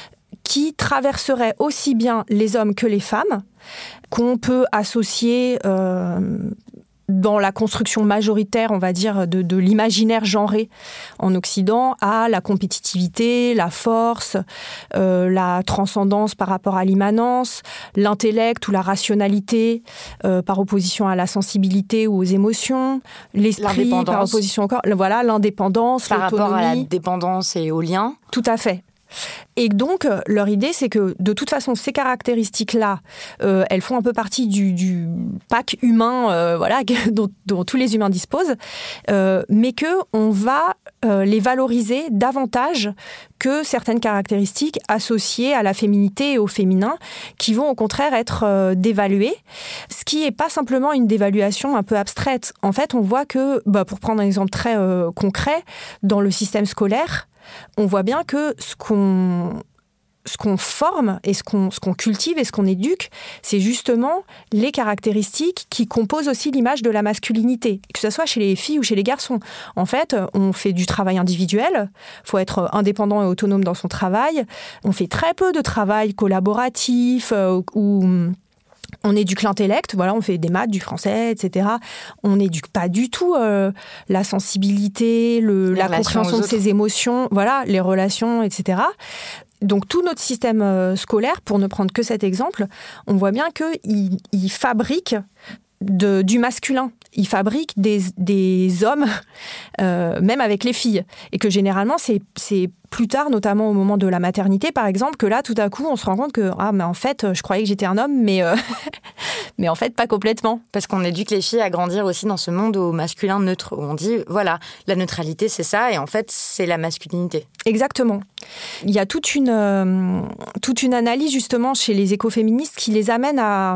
qui traverseraient aussi bien les hommes que les femmes, qu'on peut associer... Euh, dans la construction majoritaire, on va dire, de, de l'imaginaire genré en Occident, à la compétitivité, la force, euh, la transcendance par rapport à l'immanence, l'intellect ou la rationalité euh, par opposition à la sensibilité ou aux émotions, l'esprit par opposition encore, voilà, l'indépendance, par l'autonomie. Par rapport à la dépendance et au lien. Tout à fait. Et donc, leur idée, c'est que, de toute façon, ces caractéristiques-là, euh, elles font un peu partie du, du pack humain euh, voilà, dont, dont tous les humains disposent, euh, mais qu'on va euh, les valoriser davantage que certaines caractéristiques associées à la féminité et au féminin, qui vont au contraire être euh, dévaluées, ce qui n'est pas simplement une dévaluation un peu abstraite. En fait, on voit que, bah, pour prendre un exemple très euh, concret, dans le système scolaire, on voit bien que ce qu'on, ce qu'on forme et ce qu'on, ce qu'on cultive et ce qu'on éduque, c'est justement les caractéristiques qui composent aussi l'image de la masculinité, que ce soit chez les filles ou chez les garçons. En fait, on fait du travail individuel, il faut être indépendant et autonome dans son travail, on fait très peu de travail collaboratif euh, ou... On éduque l'intellect, voilà, on fait des maths, du français, et cetera. On n'éduque pas du tout euh, la sensibilité, le, la compréhension de ses émotions, voilà, les relations, et cetera. Donc tout notre système euh, scolaire, pour ne prendre que cet exemple, on voit bien qu'il il fabrique de, du masculin. Il fabrique des, des hommes, euh, même avec les filles. Et que généralement, c'est, c'est plus tard, notamment au moment de la maternité, par exemple, que là, tout à coup, on se rend compte que, ah, mais en fait, je croyais que j'étais un homme, mais, euh, mais en fait, pas complètement. Parce qu'on éduque les filles à grandir aussi dans ce monde au masculin neutre, où on dit, voilà, la neutralité, c'est ça, et en fait, c'est la masculinité. Exactement. Il y a toute une, euh, toute une analyse, justement, chez les écoféministes qui les amène à,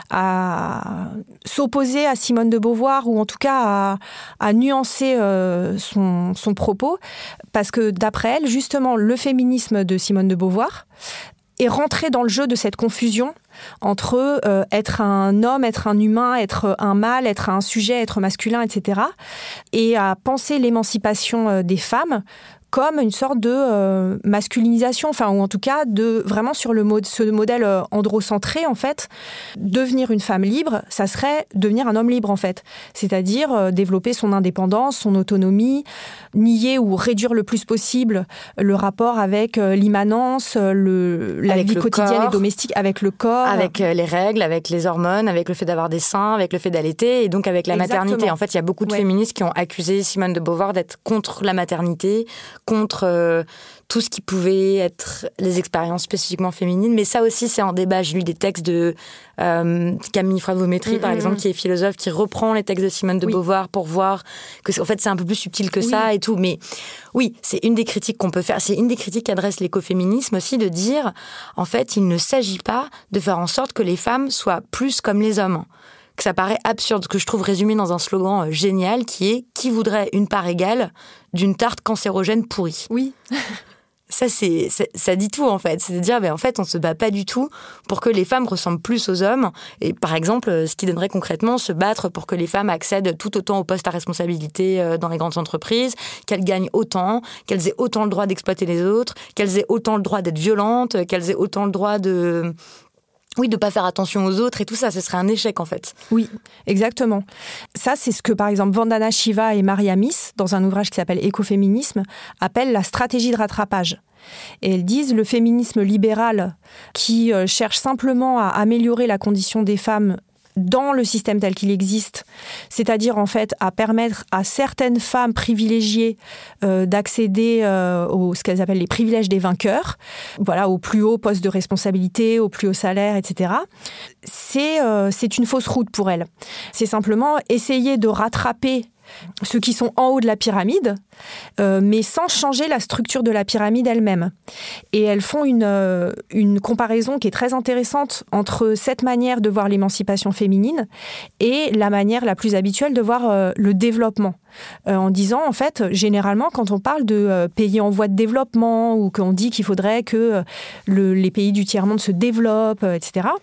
à s'opposer à Simone de Beauvoir, ou en tout cas à, à nuancer euh, son, son propos, parce que d'après elle, justement, le féminisme de Simone de Beauvoir est rentré dans le jeu de cette confusion entre euh, être un homme, être un humain, être un mâle, être un sujet, être masculin, et cetera, et à penser l'émancipation euh, des femmes comme une sorte de euh, masculinisation, enfin, ou en tout cas de vraiment sur le mode, ce modèle euh, androcentré, en fait. Devenir une femme libre, ça serait devenir un homme libre, en fait. C'est-à-dire euh, développer son indépendance, son autonomie, nier ou réduire le plus possible le rapport avec euh, l'immanence, le, la avec vie quotidienne corps, et domestique, avec le corps. Avec euh, les règles, avec les hormones, avec le fait d'avoir des seins, avec le fait d'allaiter, et donc avec la Exactement. maternité. En fait, il y a beaucoup de Ouais. féministes qui ont accusé Simone de Beauvoir d'être contre la maternité, contre euh, tout ce qui pouvait être les expériences spécifiquement féminines. Mais ça aussi, c'est en débat. J'ai lu des textes de euh, Camille Fravométrie, mmh, par exemple, mmh. qui est philosophe, qui reprend les textes de Simone de oui. Beauvoir pour voir que, en fait, c'est un peu plus subtil que oui. ça et tout. Mais oui, c'est une des critiques qu'on peut faire. C'est une des critiques qu'adresse l'écoféminisme aussi, de dire, en fait, il ne s'agit pas de faire en sorte que les femmes soient plus comme les hommes. Que ça paraît absurde, que je trouve résumé dans un slogan génial qui est « Qui voudrait une part égale d'une tarte cancérogène pourrie ?» Oui. Ça, c'est, c'est, ça dit tout, en fait. C'est de dire, ben, en fait, on ne se bat pas du tout pour que les femmes ressemblent plus aux hommes. Et par exemple, ce qui donnerait concrètement se battre pour que les femmes accèdent tout autant aux postes à responsabilité dans les grandes entreprises, qu'elles gagnent autant, qu'elles aient autant le droit d'exploiter les autres, qu'elles aient autant le droit d'être violentes, qu'elles aient autant le droit de... Oui, de ne pas faire attention aux autres et tout ça, ce serait un échec en fait. Oui, exactement. Ça, c'est ce que par exemple Vandana Shiva et Maria Miss, dans un ouvrage qui s'appelle Écoféminisme, appellent la stratégie de rattrapage. Et elles disent le féminisme libéral qui euh, cherche simplement à améliorer la condition des femmes dans le système tel qu'il existe, c'est-à-dire en fait à permettre à certaines femmes privilégiées euh, d'accéder euh, aux ce qu'elles appellent les privilèges des vainqueurs, voilà, aux plus hauts postes de responsabilité, aux plus hauts salaires, et cetera. C'est euh, c'est une fausse route pour elles. C'est simplement essayer de rattraper ceux qui sont en haut de la pyramide, euh, mais sans changer la structure de la pyramide elle-même. Et elles font une, euh, une comparaison qui est très intéressante entre cette manière de voir l'émancipation féminine et la manière la plus habituelle de voir euh, le développement. Euh, en disant, en fait, généralement, quand on parle de euh, pays en voie de développement ou qu'on dit qu'il faudrait que euh, le, les pays du tiers-monde se développent, euh, et cetera,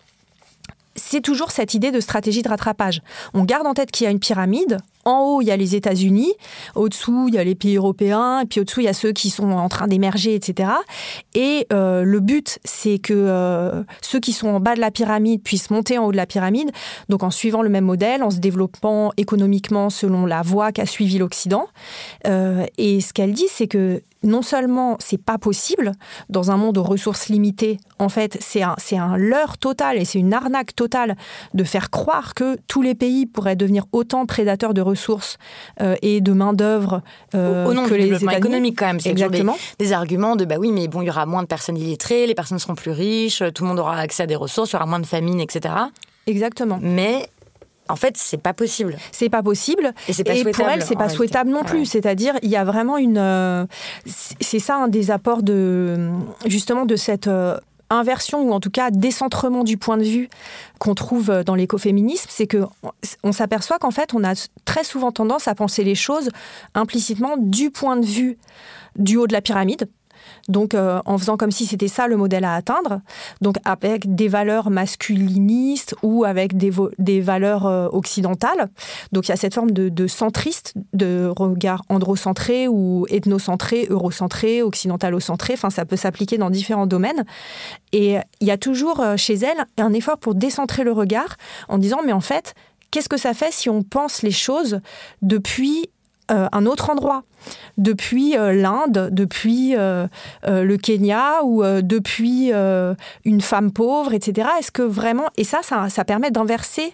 c'est toujours cette idée de stratégie de rattrapage. On garde en tête qu'il y a une pyramide. En haut, il y a les États-Unis. Au-dessous, il y a les pays européens. Et puis au-dessous, il y a ceux qui sont en train d'émerger, et cetera. Et euh, le but, c'est que euh, ceux qui sont en bas de la pyramide puissent monter en haut de la pyramide. Donc en suivant le même modèle, en se développant économiquement selon la voie qu'a suivi l'Occident. Euh, et ce qu'elle dit, c'est que non seulement c'est pas possible dans un monde aux ressources limitées, en fait, c'est un, c'est un leurre total et c'est une arnaque totale de faire croire que tous les pays pourraient devenir autant prédateurs de ressources euh, et de main-d'œuvre euh, au nom que du les développement États-Unis. économique, quand même. C'est exactement. Des, des arguments de bah oui, mais bon, il y aura moins de personnes illettrées, les personnes seront plus riches, tout le monde aura accès à des ressources, il y aura moins de famine, et cetera. Exactement. Mais en fait, c'est pas possible. C'est pas possible. Et, c'est pas et souhaitable, pour elle, c'est pas souhaitable non plus. Ouais. C'est-à-dire, il y a vraiment une. Euh, c'est ça un des apports de justement de cette. Euh, inversion ou en tout cas décentrement du point de vue qu'on trouve dans l'écoféminisme, c'est que on s'aperçoit qu'en fait on a très souvent tendance à penser les choses implicitement du point de vue du haut de la pyramide. Donc, euh, en faisant comme si c'était ça le modèle à atteindre, donc avec des valeurs masculinistes ou avec des, vo- des valeurs euh, occidentales. Donc, il y a cette forme de, de centriste, de regard androcentré ou ethnocentré, eurocentré, occidentalocentré. Enfin, ça peut s'appliquer dans différents domaines. Et il y a toujours euh, chez elle un effort pour décentrer le regard en disant, mais en fait, qu'est-ce que ça fait si on pense les choses depuis euh, un autre endroit ? Depuis euh, l'Inde, depuis euh, euh, le Kenya ou euh, depuis euh, une femme pauvre, et cetera. Est-ce que vraiment... Et ça, ça, ça permet d'inverser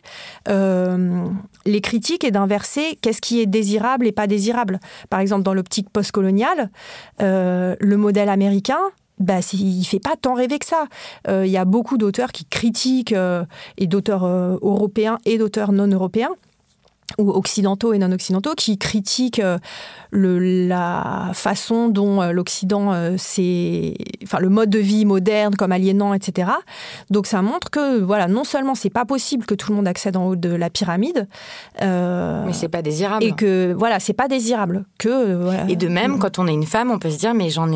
euh, les critiques et d'inverser qu'est-ce qui est désirable et pas désirable. Par exemple, dans l'optique postcoloniale, euh, le modèle américain, bah, il ne fait pas tant rêver que ça. Il euh, y a beaucoup d'auteurs qui critiquent, euh, et d'auteurs euh, européens et d'auteurs non européens, ou occidentaux et non occidentaux, qui critiquent euh, le, la façon dont euh, l'Occident, euh, c'est, enfin le mode de vie moderne comme aliénant, et cetera. Donc ça montre que voilà, non seulement c'est pas possible que tout le monde accède en haut de la pyramide, euh, mais c'est pas désirable. Et que voilà, c'est pas désirable. Que euh, voilà. Et de même, quand on est une femme, on peut se dire mais j'en ai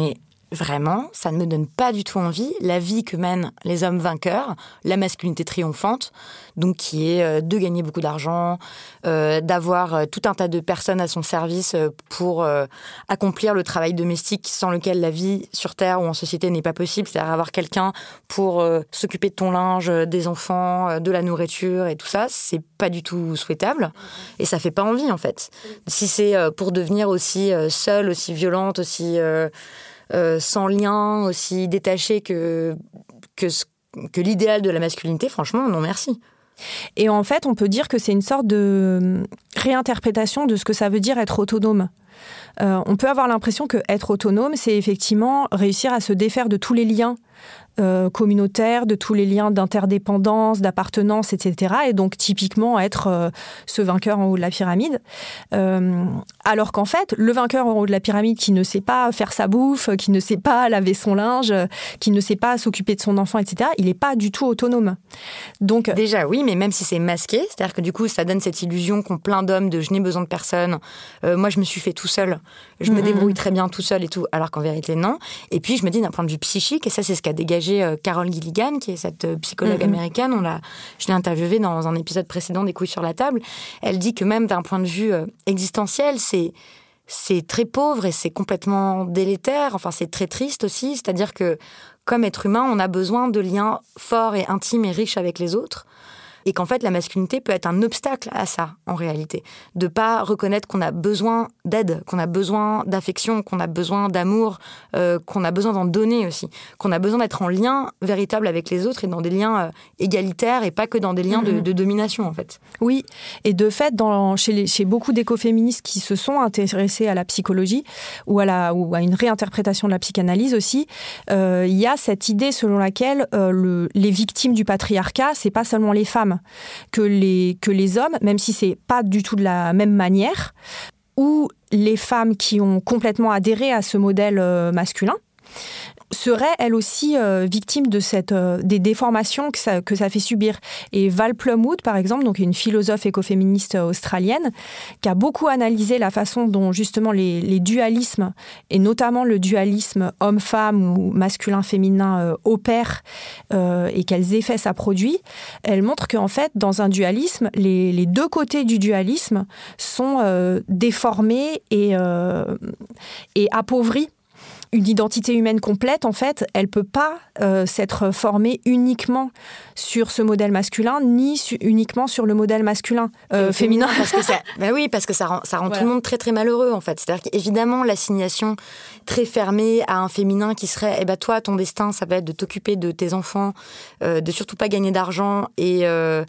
vraiment, ça ne me donne pas du tout envie. La vie que mènent les hommes vainqueurs, la masculinité triomphante, donc qui est de gagner beaucoup d'argent, euh, d'avoir tout un tas de personnes à son service pour euh, accomplir le travail domestique sans lequel la vie sur Terre ou en société n'est pas possible, c'est-à-dire avoir quelqu'un pour euh, s'occuper de ton linge, des enfants, de la nourriture et tout ça, c'est pas du tout souhaitable et ça fait pas envie en fait. Si c'est pour devenir aussi seule, aussi violente, aussi euh, euh, sans lien, aussi détachée que, que, que l'idéal de la masculinité, franchement, non merci. Et en fait, on peut dire que c'est une sorte de réinterprétation de ce que ça veut dire être autonome. Euh, on peut avoir l'impression que être autonome, c'est effectivement réussir à se défaire de tous les liens euh, communautaires, de tous les liens d'interdépendance, d'appartenance, et cetera. Et donc, typiquement, être euh, ce vainqueur en haut de la pyramide. Euh, alors qu'en fait, le vainqueur en haut de la pyramide qui ne sait pas faire sa bouffe, qui ne sait pas laver son linge, qui ne sait pas s'occuper de son enfant, et cetera, il n'est pas du tout autonome. Donc, déjà, oui, mais même si c'est masqué, c'est-à-dire que du coup, ça donne cette illusion qu'ont plein d'hommes de « je n'ai besoin de personne euh, », moi, je me suis fait tout seul, je me débrouille très bien tout seul et tout, alors qu'en vérité, non. Et puis, je me dis d'un point de vue psychique, et ça, c'est ce qu'a dégagé Carol Gilligan, qui est cette psychologue mm-hmm. américaine, on l'a, je l'ai interviewée dans un épisode précédent des Couilles sur la table, elle dit que même d'un point de vue existentiel, c'est, c'est très pauvre et c'est complètement délétère, enfin, c'est très triste aussi, c'est-à-dire que comme être humain, on a besoin de liens forts et intimes et riches avec les autres. Et qu'en fait, la masculinité peut être un obstacle à ça, en réalité. De pas reconnaître qu'on a besoin d'aide, qu'on a besoin d'affection, qu'on a besoin d'amour, euh, qu'on a besoin d'en donner aussi. Qu'on a besoin d'être en lien véritable avec les autres et dans des liens euh, égalitaires et pas que dans des liens de, de domination, en fait. Oui, et de fait, dans, chez, les, chez beaucoup d'écoféministes qui se sont intéressés à la psychologie ou à, la, ou à une réinterprétation de la psychanalyse aussi, euh, il y a cette idée selon laquelle euh, le, les victimes du patriarcat, c'est pas seulement les femmes, que les, que les hommes, même si c'est pas du tout de la même manière, ou les femmes qui ont complètement adhéré à ce modèle euh, masculin, seraient elles aussi euh, victimes de cette, euh, des déformations que ça, que ça fait subir. Et Val Plumwood, par exemple, donc une philosophe écoféministe australienne, qui a beaucoup analysé la façon dont justement les, les dualismes, et notamment le dualisme homme-femme ou masculin-féminin euh, opèrent euh, et quels effets ça produit, elle montre qu'en fait, dans un dualisme, les, les deux côtés du dualisme sont euh, déformés et, euh, et appauvris. Une identité humaine complète, en fait, elle ne peut pas euh, s'être formée uniquement sur ce modèle masculin, ni su- uniquement sur le modèle masculin euh, féminin. Parce que ça, bah oui, parce que ça rend, ça rend voilà. tout le monde très, très malheureux, en fait. C'est-à-dire qu'évidemment, l'assignation très fermée à un féminin qui serait, eh ben, toi, ton destin, ça va être de t'occuper de tes enfants, euh, de surtout pas gagner d'argent et... Euh,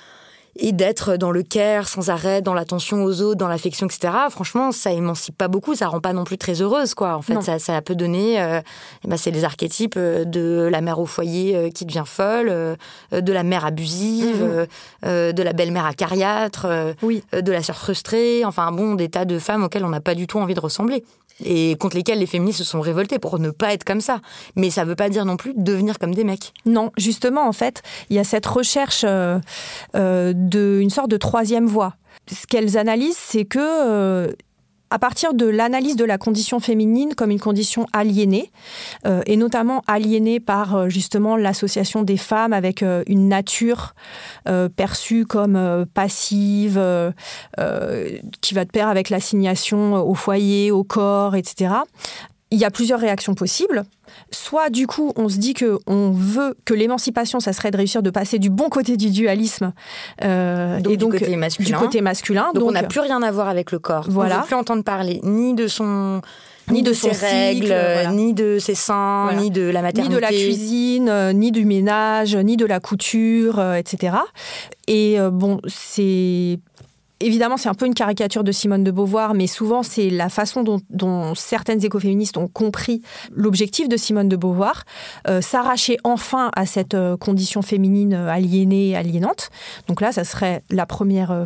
et d'être dans le care sans arrêt, dans l'attention aux autres, dans l'affection, et cetera. Franchement, ça émancipe pas beaucoup, ça rend pas non plus très heureuse, quoi. En fait, ça, ça peut donner... Euh, eh ben, c'est les archétypes de la mère au foyer euh, qui devient folle, euh, de la mère abusive, mmh. euh, de la belle-mère acariâtre, euh, oui. euh, de la sœur frustrée, enfin bon, des tas de femmes auxquelles on n'a pas du tout envie de ressembler. Et contre lesquels les féministes se sont révoltées pour ne pas être comme ça. Mais ça ne veut pas dire non plus devenir comme des mecs. Non, justement, en fait, il y a cette recherche euh, euh, d'une sorte de troisième voie. Ce qu'elles analysent, c'est que... Euh, à partir de l'analyse de la condition féminine comme une condition aliénée, euh, et notamment aliénée par euh, justement l'association des femmes avec euh, une nature euh, perçue comme euh, passive, euh, euh, qui va de pair avec l'assignation au foyer, au corps, et cetera. Il y a plusieurs réactions possibles. Soit, du coup, on se dit qu'on veut que l'émancipation, ça serait de réussir de passer du bon côté du dualisme. Euh, donc, et donc, du côté masculin. Du côté masculin. Donc, donc on n'a plus rien à voir avec le corps. Voilà. On ne veut plus entendre parler ni de son... Ni, ni de, de ses règles, cycle, voilà. ni de ses seins, voilà. ni de la maternité. Ni de la cuisine, euh, ni du ménage, ni de la couture, euh, et cetera. Et euh, bon, c'est... Évidemment, c'est un peu une caricature de Simone de Beauvoir, mais souvent, c'est la façon dont, dont certaines écoféministes ont compris l'objectif de Simone de Beauvoir, euh, s'arracher enfin à cette euh, condition féminine aliénée et aliénante. Donc là, ça serait la première euh, voie.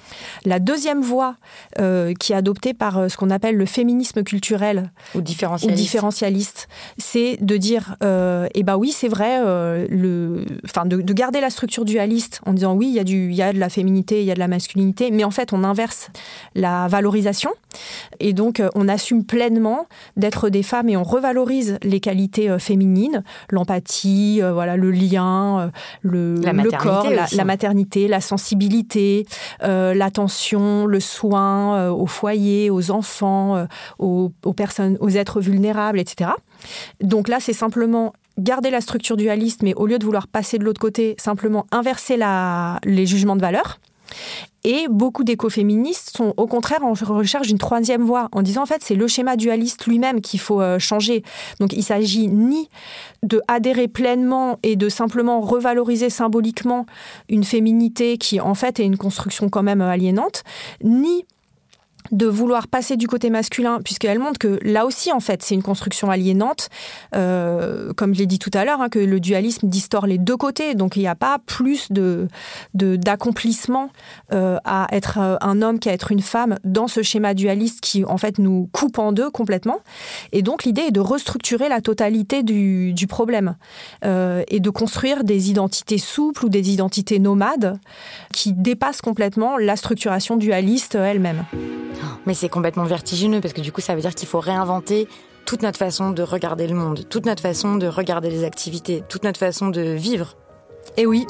La deuxième voie euh, qui est adoptée par euh, ce qu'on appelle le féminisme culturel ou différentialiste, ou différentialiste c'est de dire, euh, eh ben oui, c'est vrai, euh, le, enfin de, de garder la structure dualiste en disant oui, il y a du, il y a de la féminité, il y a de la masculinité, mais en fait on inverse la valorisation et donc euh, on assume pleinement d'être des femmes et on revalorise les qualités euh, féminines, l'empathie, euh, voilà, le lien, euh, le, le corps, la, la maternité, la sensibilité, euh, l'attention, le soin euh, au foyer, aux enfants, euh, aux, aux personnes, aux êtres vulnérables, et cetera. Donc là, c'est simplement garder la structure dualiste, mais au lieu de vouloir passer de l'autre côté, simplement inverser la, les jugements de valeur. Et beaucoup d'écoféministes sont au contraire en recherche d'une troisième voie, en disant en fait c'est le schéma dualiste lui-même qu'il faut euh, changer. Donc il ne s'agit ni de adhérer pleinement et de simplement revaloriser symboliquement une féminité qui en fait est une construction quand même aliénante, ni de vouloir passer du côté masculin, puisqu'elle montre que là aussi, en fait, c'est une construction aliénante. Euh, comme je l'ai dit tout à l'heure, hein, que le dualisme distord les deux côtés. Donc, il n'y a pas plus de, de, d'accomplissement euh, à être un homme qu'à être une femme dans ce schéma dualiste qui, en fait, nous coupe en deux complètement. Et donc, l'idée est de restructurer la totalité du, du problème euh, et de construire des identités souples ou des identités nomades qui dépassent complètement la structuration dualiste elle-même. Mais c'est complètement vertigineux parce que du coup, ça veut dire qu'il faut réinventer toute notre façon de regarder le monde, toute notre façon de regarder les activités, toute notre façon de vivre. Et oui.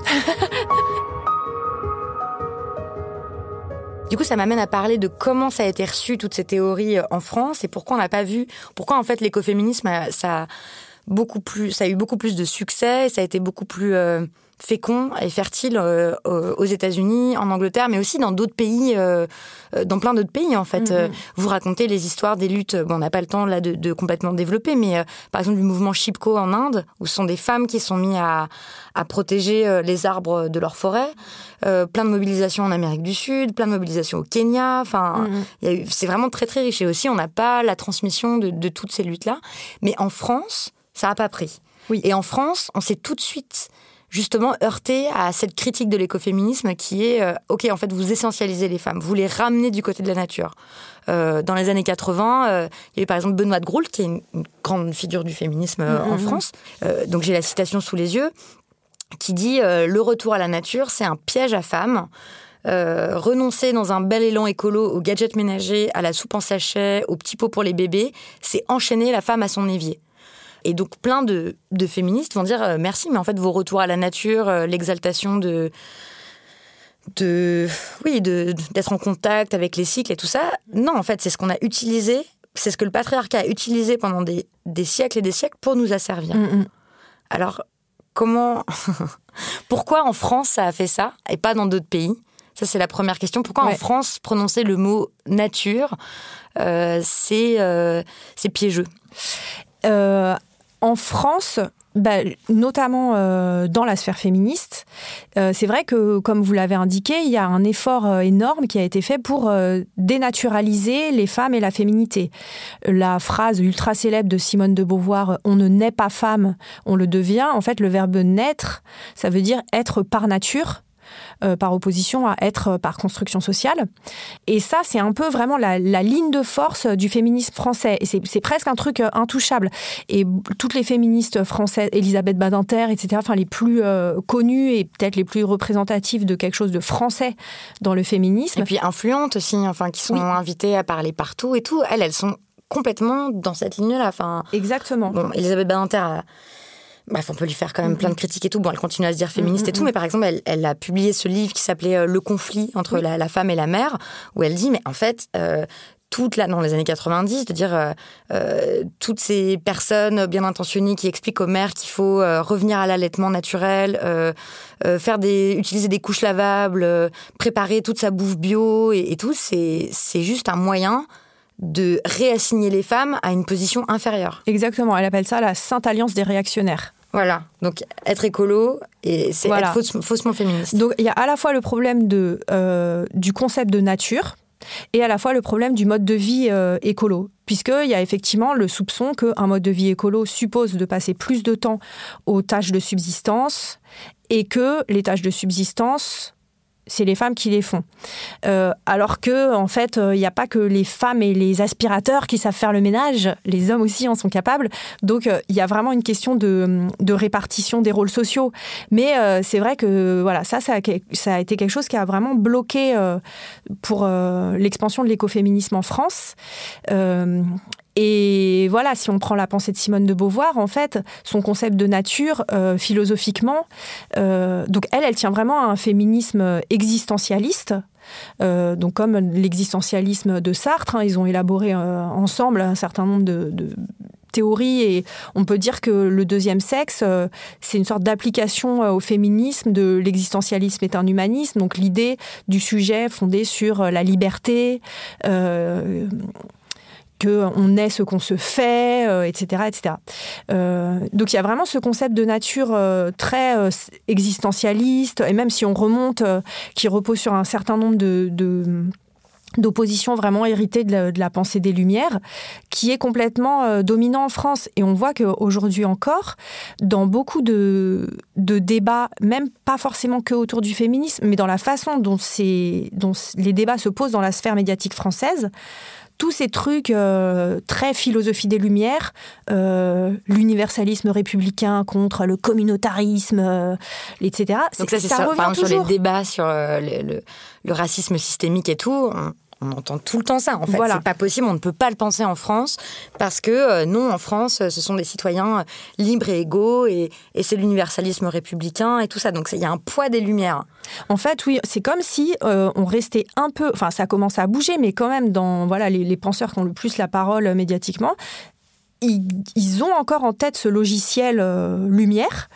Du coup, ça m'amène à parler de comment ça a été reçu, toutes ces théories en France, et pourquoi on n'a pas vu, pourquoi en fait l'écoféminisme, ça a, beaucoup plus, ça a eu beaucoup plus de succès, ça a été beaucoup plus euh, fécond et fertile euh, aux États-Unis, en Angleterre, mais aussi dans d'autres pays, euh, dans plein d'autres pays en fait. Mm-hmm. Vous racontez les histoires des luttes, bon, on n'a pas le temps là de, de complètement développer, mais euh, par exemple du mouvement Chipko en Inde, où ce sont des femmes qui sont mises à, à protéger euh, les arbres de leur forêt, euh, plein de mobilisations en Amérique du Sud, plein de mobilisations au Kenya, enfin, mm-hmm. il y a eu, c'est vraiment très très riche. Et aussi, on n'a pas la transmission de, de toutes ces luttes-là, mais en France, ça n'a pas pris. Oui. Et en France, on s'est tout de suite justement heurté à cette critique de l'écoféminisme qui est euh, « Ok, en fait, vous essentialisez les femmes, vous les ramenez du côté de la nature. Euh, » Dans les années quatre-vingts, euh, il y a eu par exemple Benoît de Groult, qui est une, une grande figure du féminisme euh, mmh, en mmh. France. Euh, donc j'ai la citation sous les yeux, qui dit euh, « Le retour à la nature, c'est un piège à femmes. Euh, renoncer dans un bel élan écolo aux gadgets ménagers, à la soupe en sachet, aux petits pots pour les bébés, c'est enchaîner la femme à son évier. » Et donc, plein de, de féministes vont dire euh, « Merci, mais en fait, vos retours à la nature, euh, l'exaltation de, de, oui, de, d'être en contact avec les cycles et tout ça, non, en fait, c'est ce qu'on a utilisé, c'est ce que le patriarcat a utilisé pendant des, des siècles et des siècles pour nous asservir. Mmh. » Alors, comment... pourquoi en France, ça a fait ça et pas dans d'autres pays ? Ça, c'est la première question. Pourquoi ouais. en France, prononcer le mot « nature euh, », c'est, euh, c'est piégeux ? euh... En France, bah, notamment euh, dans la sphère féministe, euh, c'est vrai que, comme vous l'avez indiqué, il y a un effort euh, énorme qui a été fait pour euh, dénaturaliser les femmes et la féminité. La phrase ultra célèbre de Simone de Beauvoir « On ne naît pas femme, on le devient », en fait, le verbe « naître », ça veut dire être par nature. Euh, par opposition à être euh, par construction sociale. Et ça, c'est un peu vraiment la, la ligne de force du féminisme français. Et c'est, c'est presque un truc euh, intouchable. Et toutes les féministes françaises, Elisabeth Badinter, et cetera, enfin, les plus euh, connues et peut-être les plus représentatives de quelque chose de français dans le féminisme. Et puis influentes aussi, enfin, qui sont oui. invitées à parler partout et tout. Elles, elles sont complètement dans cette ligne-là. Enfin, exactement. Bon, Elisabeth Badinter a... Bref, on peut lui faire quand même mmh. plein de critiques et tout. Bon, elle continue à se dire féministe mmh. et tout, mais par exemple, elle, elle a publié ce livre qui s'appelait euh, « Le conflit entre oui. la, la femme et la mère », où elle dit, mais en fait, euh, toute la, dans les années quatre-vingt-dix, de dire euh, euh, toutes ces personnes bien intentionnées qui expliquent aux mères qu'il faut euh, revenir à l'allaitement naturel, euh, euh, faire des, utiliser des couches lavables, euh, préparer toute sa bouffe bio et, et tout, c'est, c'est juste un moyen de réassigner les femmes à une position inférieure. Exactement, elle appelle ça la Sainte Alliance des réactionnaires. Voilà, donc être écolo et c'est voilà. être fausse, faussement féministe. Donc il y a à la fois le problème de, euh, du concept de nature et à la fois le problème du mode de vie euh, écolo. Puisqu'il y a effectivement le soupçon qu'un mode de vie écolo suppose de passer plus de temps aux tâches de subsistance et que les tâches de subsistance c'est les femmes qui les font. Euh, alors que, en fait, il euh, n'y a pas que les femmes et les aspirateurs qui savent faire le ménage, les hommes aussi en sont capables. Donc, il euh, y a vraiment une question de, de répartition des rôles sociaux. Mais euh, c'est vrai que voilà, ça, ça a, ça a été quelque chose qui a vraiment bloqué euh, pour euh, l'expansion de l'écoféminisme en France. Euh, Et voilà, si on prend la pensée de Simone de Beauvoir, en fait, son concept de nature, euh, philosophiquement, euh, donc elle, elle tient vraiment à un féminisme existentialiste. Euh, donc comme l'existentialisme de Sartre, hein, ils ont élaboré euh, ensemble un certain nombre de, de théories et on peut dire que le deuxième sexe, euh, c'est une sorte d'application euh, au féminisme de l'existentialisme est un humanisme, donc l'idée du sujet fondé sur euh, la liberté, euh, qu'on est ce qu'on se fait, euh, et cetera, et cetera. Euh, donc il y a vraiment ce concept de nature euh, très euh, existentialiste, et même si on remonte, euh, qui repose sur un certain nombre de, de, d'oppositions vraiment héritées de la, de la pensée des Lumières, qui est complètement euh, dominant en France. Et on voit qu'aujourd'hui encore, dans beaucoup de, de débats, même pas forcément que autour du féminisme, mais dans la façon dont, c'est, dont les débats se posent dans la sphère médiatique française, tous ces trucs euh, très philosophie des Lumières, euh, l'universalisme républicain contre le communautarisme, euh, et cetera. Donc ça, c'est ça sur, revient par exemple, toujours. Sur les débats sur euh, le, le, le racisme systémique et tout, on, on entend tout le temps ça. En fait, voilà. C'est pas possible, on ne peut pas le penser en France parce que euh, non, en France, ce sont des citoyens libres et égaux et, et c'est l'universalisme républicain et tout ça. Donc il y a un poids des Lumières. En fait, oui, c'est comme si euh, on restait un peu... Enfin, ça commence à bouger, mais quand même, dans voilà, les, les penseurs qui ont le plus la parole euh, médiatiquement, ils, ils ont encore en tête ce logiciel euh, Lumière,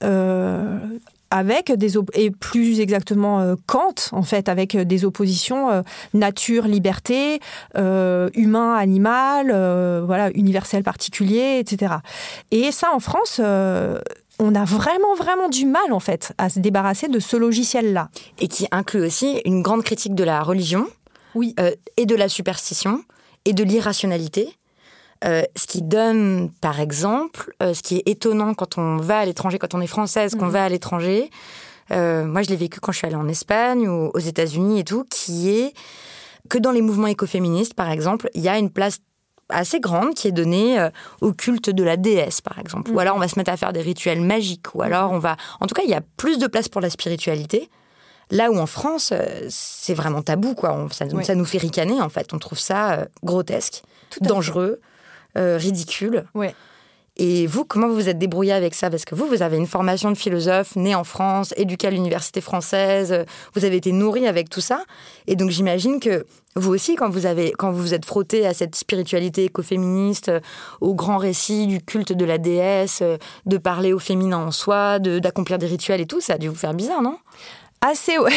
euh, avec des... Op- et plus exactement euh, Kant, en fait, avec des oppositions euh, nature, liberté, euh, humain, animal, euh, voilà, universel, particulier, et cetera. Et ça, en France... Euh, on a vraiment, vraiment du mal, en fait, à se débarrasser de ce logiciel-là. Et qui inclut aussi une grande critique de la religion, oui. euh, et de la superstition, et de l'irrationalité. Euh, ce qui donne, par exemple, euh, ce qui est étonnant quand on va à l'étranger, quand on est française, mmh. qu'on va à l'étranger, euh, moi je l'ai vécu quand je suis allée en Espagne ou aux États-Unis et tout, qui est que dans les mouvements écoféministes, par exemple, il y a une place assez grande qui est donnée euh, au culte de la déesse, par exemple. Mmh. Ou alors on va se mettre à faire des rituels magiques. Ou alors on va... En tout cas, il y a plus de place pour la spiritualité. Là où en France, euh, c'est vraiment tabou, quoi. On, ça, oui. ça nous fait ricaner, en fait. On trouve ça euh, grotesque, dangereux, euh, ridicule. Ouais. Et vous, comment vous vous êtes débrouillé avec ça ? Parce que vous, vous avez une formation de philosophe, né en France, éduqué à l'université française, vous avez été nourri avec tout ça. Et donc j'imagine que vous aussi, quand vous avez, quand vous vous êtes frotté à cette spiritualité écoféministe, au grand récit du culte de la déesse, de parler au féminin en soi, de, d'accomplir des rituels et tout, ça a dû vous faire bizarre, non ? Assez, ouais.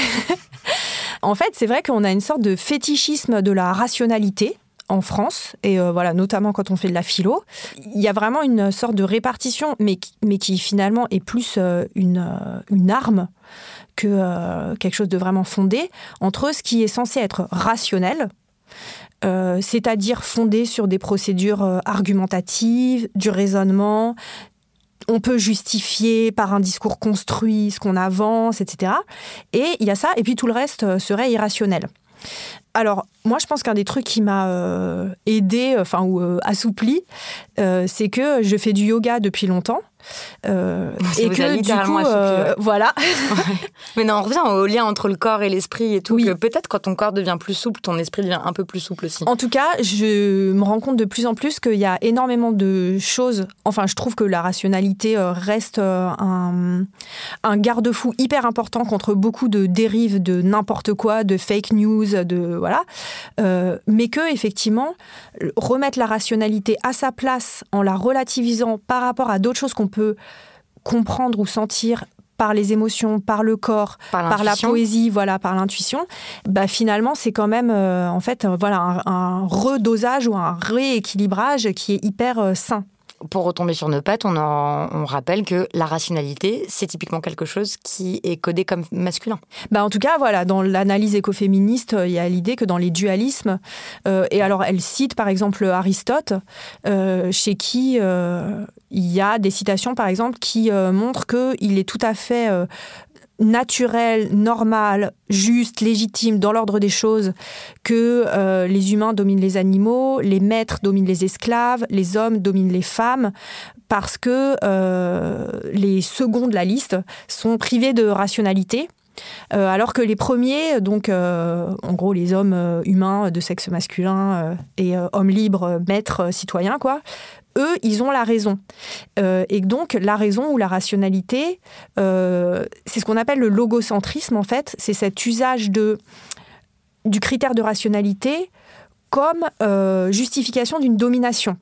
En fait, c'est vrai qu'on a une sorte de fétichisme de la rationalité en France, et euh, voilà, notamment quand on fait de la philo. Il y a vraiment une sorte de répartition, mais qui, mais qui finalement est plus euh, une, euh, une arme que euh, quelque chose de vraiment fondé, entre ce qui est censé être rationnel, euh, c'est-à-dire fondé sur des procédures euh, argumentatives, du raisonnement. On peut justifier par un discours construit ce qu'on avance, et cetera. Et il y a ça, et puis tout le reste serait irrationnel. Alors, moi, je pense qu'un des trucs qui m'a euh, aidé, enfin, ou euh, assoupli, euh, c'est que je fais du yoga depuis longtemps. Euh, et que du coup, euh, ouais. voilà. Ouais. Mais non, on revient au lien entre le corps et l'esprit et tout. Oui. Que peut-être quand ton corps devient plus souple, ton esprit devient un peu plus souple aussi. En tout cas, je me rends compte de plus en plus qu'il y a énormément de choses. Enfin, je trouve que la rationalité reste un, un garde-fou hyper important contre beaucoup de dérives de n'importe quoi, de fake news, de voilà. Euh, mais que effectivement, remettre la rationalité à sa place en la relativisant par rapport à d'autres choses qu'on peut comprendre ou sentir par les émotions, par le corps, par, par la poésie, voilà, par l'intuition, bah finalement c'est quand même euh, en fait euh, voilà un, un redosage ou un rééquilibrage qui est hyper euh, sain. Pour retomber sur nos pattes, on, en, on rappelle que la rationalité, c'est typiquement quelque chose qui est codé comme masculin. Bah en tout cas, voilà, dans l'analyse écoféministe, il y a l'idée que dans les dualismes, euh, et alors elle cite par exemple Aristote, euh, chez qui euh, il y a des citations par exemple qui euh, montrent qu'il est tout à fait... Euh, naturel, normal, juste, légitime, dans l'ordre des choses, que euh, les humains dominent les animaux, les maîtres dominent les esclaves, les hommes dominent les femmes, parce que euh, les seconds de la liste sont privés de rationalité. Euh, alors que les premiers, donc euh, en gros les hommes euh, humains de sexe masculin euh, et euh, hommes libres, euh, maîtres, euh, citoyens, quoi, eux, ils ont la raison. Euh, et donc la raison ou la rationalité, euh, c'est ce qu'on appelle le logocentrisme en fait, c'est cet usage de, du critère de rationalité comme euh, justification d'une domination.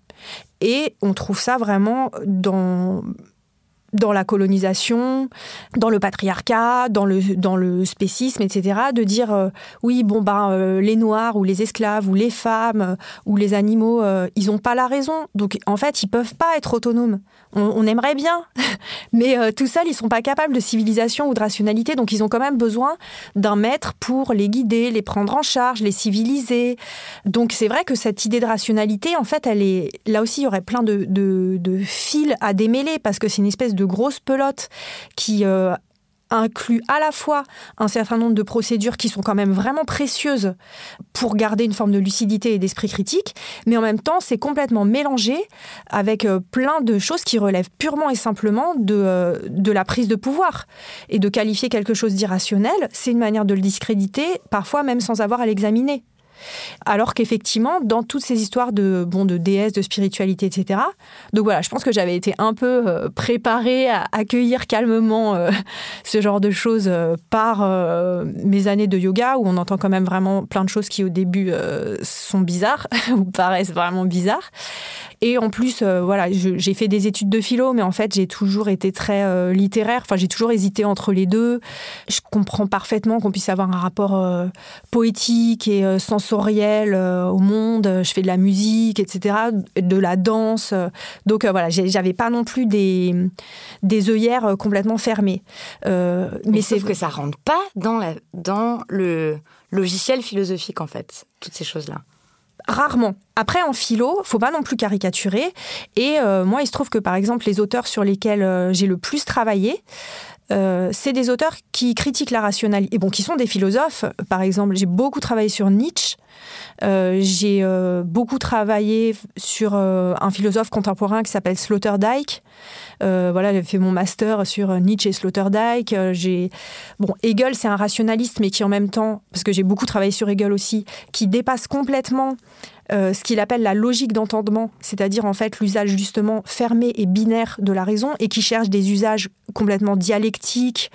Et on trouve ça vraiment dans... dans la colonisation, dans le patriarcat, dans le, dans le spécisme, et cetera, de dire euh, oui, bon, ben, euh, les Noirs ou les esclaves ou les femmes euh, ou les animaux, euh, ils n'ont pas la raison. Donc, en fait, ils ne peuvent pas être autonomes. On, on aimerait bien, mais euh, tout seuls, ils ne sont pas capables de civilisation ou de rationalité. Donc, ils ont quand même besoin d'un maître pour les guider, les prendre en charge, les civiliser. Donc, c'est vrai que cette idée de rationalité, en fait, elle est... là aussi, il y aurait plein de, de, de fils à démêler parce que c'est une espèce de de grosses pelotes qui euh, incluent à la fois un certain nombre de procédures qui sont quand même vraiment précieuses pour garder une forme de lucidité et d'esprit critique, mais en même temps, c'est complètement mélangé avec euh, plein de choses qui relèvent purement et simplement de, euh, de la prise de pouvoir. Et de qualifier quelque chose d'irrationnel, c'est une manière de le discréditer, parfois même sans avoir à l'examiner. Alors qu'effectivement, dans toutes ces histoires de, bon, de déesses, de spiritualité, et cetera, donc voilà, je pense que j'avais été un peu euh, préparée à accueillir calmement euh, ce genre de choses euh, par euh, mes années de yoga, où on entend quand même vraiment plein de choses qui, au début, euh, sont bizarres, ou paraissent vraiment bizarres. Et en plus, euh, voilà, je, j'ai fait des études de philo, mais en fait, j'ai toujours été très euh, littéraire. Enfin, j'ai toujours hésité entre les deux. Je comprends parfaitement qu'on puisse avoir un rapport euh, poétique et euh, sensoriel euh, au monde. Je fais de la musique, et cetera, de la danse. Donc euh, voilà, j'avais pas non plus des, des œillères complètement fermées. Euh, mais mais sauf c'est que ça rentre pas dans, la, dans le logiciel philosophique, en fait, toutes ces choses-là. Rarement. Après, en philo, faut pas non plus caricaturer. Et euh, moi, il se trouve que, par exemple, les auteurs sur lesquels euh, j'ai le plus travaillé, euh, c'est des auteurs qui critiquent la rationalité. Et bon, qui sont des philosophes. Par exemple, j'ai beaucoup travaillé sur Nietzsche. Euh, j'ai euh, beaucoup travaillé sur euh, un philosophe contemporain qui s'appelle Sloterdijk. Euh, voilà, j'ai fait mon master sur Nietzsche et Sloterdijk. Euh, j'ai... Bon, Hegel, c'est un rationaliste, mais qui en même temps, parce que j'ai beaucoup travaillé sur Hegel aussi, qui dépasse complètement euh, ce qu'il appelle la logique d'entendement, c'est-à-dire en fait l'usage justement fermé et binaire de la raison, et qui cherche des usages complètement dialectiques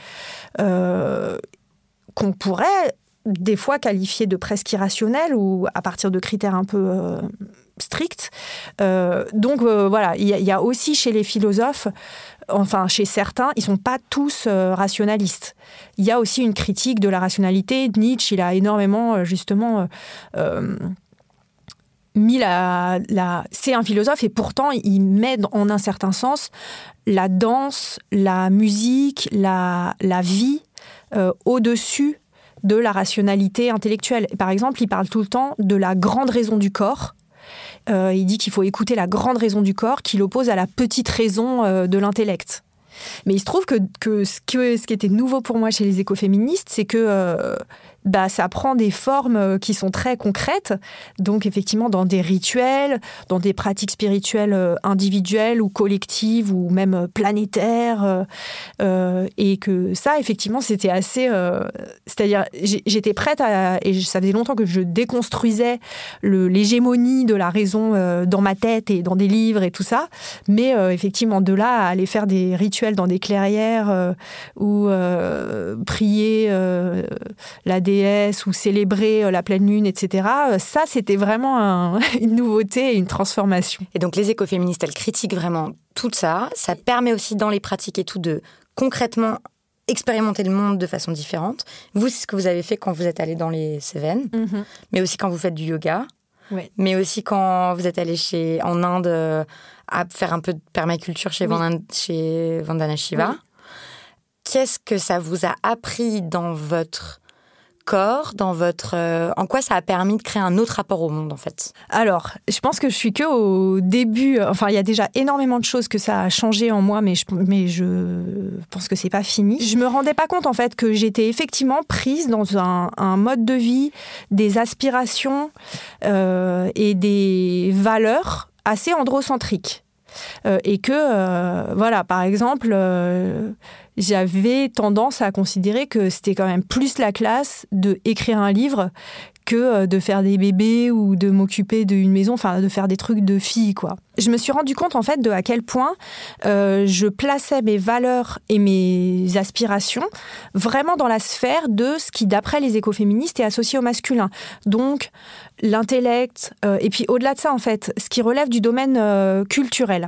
euh, qu'on pourrait des fois qualifiés de presque irrationnels ou à partir de critères un peu euh, stricts. Euh, donc euh, voilà, il y, y a aussi chez les philosophes, enfin chez certains, ils ne sont pas tous euh, rationalistes. Il y a aussi une critique de la rationalité. Nietzsche, il a énormément justement euh, mis la, la... C'est un philosophe et pourtant il met en un certain sens la danse, la musique, la, la vie euh, au-dessus de la rationalité intellectuelle. Par exemple, il parle tout le temps de la grande raison du corps. Euh, il dit qu'il faut écouter la grande raison du corps qu'il oppose à la petite raison euh, de l'intellect. Mais il se trouve que, que, ce que ce qui était nouveau pour moi chez les écoféministes, c'est que euh, bah, ça prend des formes qui sont très concrètes, donc effectivement dans des rituels, dans des pratiques spirituelles individuelles ou collectives ou même planétaires, euh, et que ça, effectivement, c'était assez... Euh, c'est-à-dire, j'étais prête à... Et ça faisait longtemps que je déconstruisais le, l'hégémonie de la raison euh, dans ma tête et dans des livres et tout ça, mais euh, effectivement, de là à aller faire des rituels dans des clairières euh, ou euh, prier euh, la déesse ou célébrer la pleine lune, et cetera. Ça, c'était vraiment un, une nouveauté et une transformation. Et donc, les écoféministes, elles critiquent vraiment tout ça. Ça permet aussi, dans les pratiques et tout, de concrètement expérimenter le monde de façon différente. Vous, c'est ce que vous avez fait quand vous êtes allé dans les Cévennes, mm-hmm. mais aussi quand vous faites du yoga, ouais. mais aussi quand vous êtes allé chez, en Inde euh, à faire un peu de permaculture chez, oui. Vandana, chez Vandana Shiva. Oui. Qu'est-ce que ça vous a appris dans votre corps, dans votre, euh, en quoi ça a permis de créer un autre rapport au monde, en fait? Alors, je pense que je suis que au début. Enfin, il y a déjà énormément de choses que ça a changé en moi, mais je, mais je pense que c'est pas fini. Je me rendais pas compte, en fait, que j'étais effectivement prise dans un, un mode de vie, des aspirations euh, et des valeurs assez androcentriques. Euh, et que, euh, voilà, par exemple, euh, j'avais tendance à considérer que c'était quand même plus la classe d'écrire un livre que de faire des bébés ou de m'occuper d'une maison, enfin de faire des trucs de fille, quoi. Je me suis rendu compte, en fait, de à quel point euh, je plaçais mes valeurs et mes aspirations vraiment dans la sphère de ce qui, d'après les écoféministes, est associé au masculin. Donc, l'intellect, euh, et puis au-delà de ça, en fait, ce qui relève du domaine euh, culturel.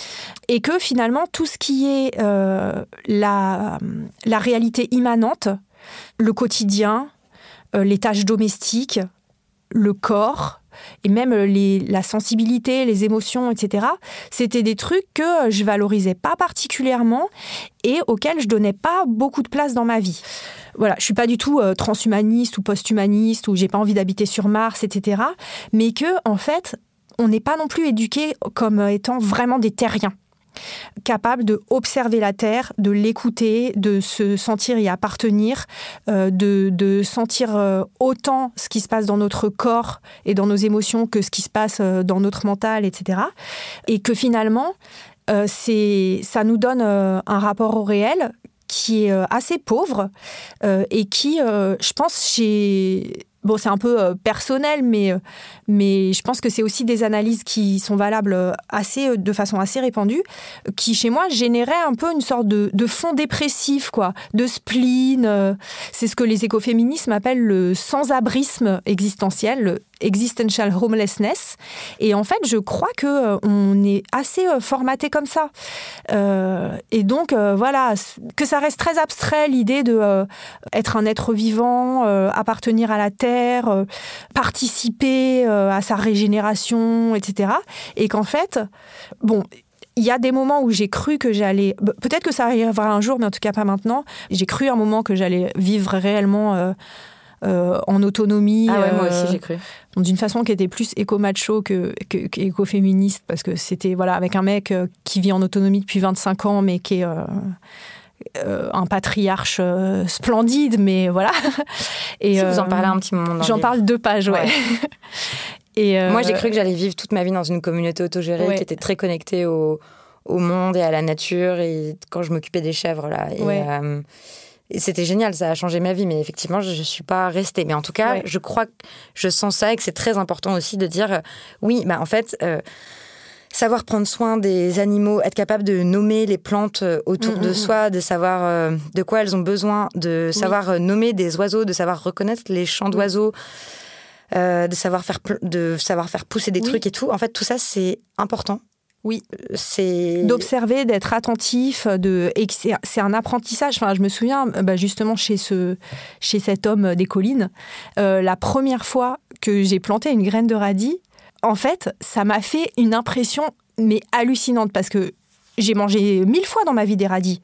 Et que finalement, tout ce qui est euh, la, la réalité immanente, le quotidien, euh, les tâches domestiques, le corps, et même les, la sensibilité, les émotions, et cetera, c'était des trucs que je valorisais pas particulièrement et auxquels je donnais pas beaucoup de place dans ma vie. Voilà, je suis pas du tout euh, transhumaniste ou post-humaniste ou j'ai pas envie d'habiter sur Mars, et cetera. Mais que, en fait, on n'est pas non plus éduqués comme étant vraiment des terriens, capables d'observer la Terre, de l'écouter, de se sentir y appartenir, euh, de, de sentir euh, autant ce qui se passe dans notre corps et dans nos émotions que ce qui se passe euh, dans notre mental, et cetera. Et que finalement, euh, c'est, ça nous donne euh, un rapport au réel qui est euh, assez pauvre euh, et qui, euh, je pense, chez... Bon, c'est un peu euh, personnel, mais, euh, mais je pense que c'est aussi des analyses qui sont valables assez, de façon assez répandue, qui, chez moi, généraient un peu une sorte de, de fond dépressif, quoi, de spleen. Euh, c'est ce que les écoféminismes appellent le sans-abrisme existentiel, le existential homelessness. Et en fait, je crois qu'on euh, est assez euh, formaté comme ça. Euh, et donc, euh, voilà, que ça reste très abstrait, l'idée de euh, être un être vivant, euh, appartenir à la Terre, Euh, participer euh, à sa régénération, et cetera. Et qu'en fait, bon, il y a des moments où j'ai cru que j'allais... Peut-être que ça arrivera un jour, mais en tout cas pas maintenant. J'ai cru un moment que j'allais vivre réellement euh, euh, en autonomie. Ah ouais, euh, moi aussi, j'ai cru. D'une façon qui était plus éco-macho que, que, qu'éco-féministe, parce que c'était voilà, avec un mec euh, qui vit en autonomie depuis vingt-cinq ans, mais qui est... Euh, Euh, un patriarche euh, splendide, mais voilà. Et, si vous en euh, parlez un petit moment dans j'en le parle deux pages, ouais. ouais. Et euh, moi, j'ai cru que j'allais vivre toute ma vie dans une communauté autogérée ouais. qui était très connectée au, au monde et à la nature, et quand je m'occupais des chèvres, là. Et, ouais. euh, et c'était génial, ça a changé ma vie, mais effectivement, je ne suis pas restée. Mais en tout cas, ouais. je crois que je sens ça et que c'est très important aussi de dire, euh, oui, bah, en fait... Euh, savoir prendre soin des animaux, être capable de nommer les plantes autour mmh, de mmh. soi, de savoir euh, de quoi elles ont besoin, de savoir oui. nommer des oiseaux, de savoir reconnaître les chants d'oiseaux, euh, de, savoir faire, de savoir faire pousser des oui. trucs et tout. En fait, tout ça, c'est important. Oui, c'est... d'observer, d'être attentif, de... et c'est, c'est un apprentissage. Enfin, je me souviens, bah, justement, chez, ce... chez cet homme des collines, euh, la première fois que j'ai planté une graine de radis, en fait, ça m'a fait une impression mais hallucinante parce que j'ai mangé mille fois dans ma vie des radis.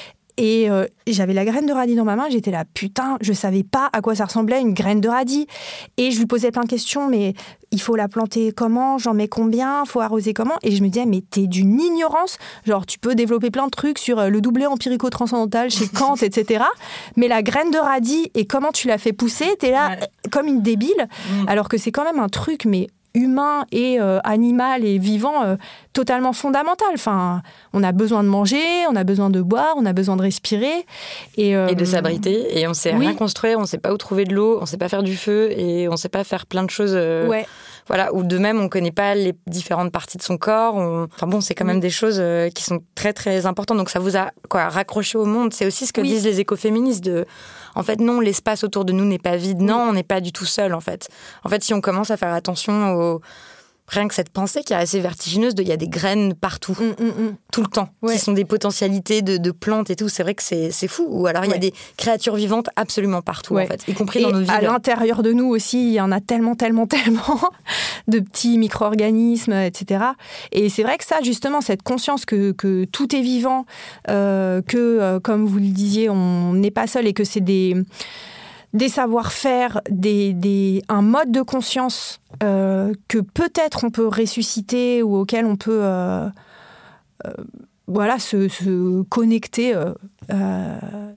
Et euh, j'avais la graine de radis dans ma main, j'étais là, putain, je savais pas à quoi ça ressemblait une graine de radis. Et je lui posais plein de questions, mais il faut la planter comment, j'en mets combien, faut arroser comment. Et je me disais, mais t'es d'une ignorance. Genre, tu peux développer plein de trucs sur le doublé empirico-transcendantal chez Kant, et cetera. Mais la graine de radis et comment tu l'as fait pousser, t'es là ouais. comme une débile. Mmh. Alors que c'est quand même un truc, mais humain et euh, animal et vivant euh, totalement fondamental. Enfin, on a besoin de manger, on a besoin de boire, on a besoin de respirer. Et, euh, et de s'abriter. Et on ne sait oui. rien construire, on ne sait pas où trouver de l'eau, on ne sait pas faire du feu et on ne sait pas faire plein de choses. Euh, ouais. Voilà, ou de même, on ne connaît pas les différentes parties de son corps. On... Enfin bon, c'est quand même oui. des choses euh, qui sont très, très importantes. Donc ça vous a quoi, raccroché au monde. C'est aussi ce que oui. disent les écoféministes. De... En fait, non, l'espace autour de nous n'est pas vide. Oui. Non, on n'est pas du tout seul, en fait. En fait, si on commence à faire attention au... Rien que cette pensée qui est assez vertigineuse, il y a des graines partout, mmh, mmh. tout le temps, ouais. qui sont des potentialités de, de plantes et tout. C'est vrai que c'est, c'est fou. Ou alors, il ouais. y a des créatures vivantes absolument partout, ouais. en fait, y compris et dans nos villes. À l'intérieur de nous aussi, il y en a tellement, tellement, tellement de petits micro-organismes, et cetera. Et c'est vrai que ça, justement, cette conscience que, que tout est vivant, euh, que, euh, comme vous le disiez, on n'est pas seul et que c'est des... des savoir-faire, des, des, un mode de conscience euh, que peut-être on peut ressusciter ou auquel on peut euh, euh, voilà, se, se connecter euh, euh,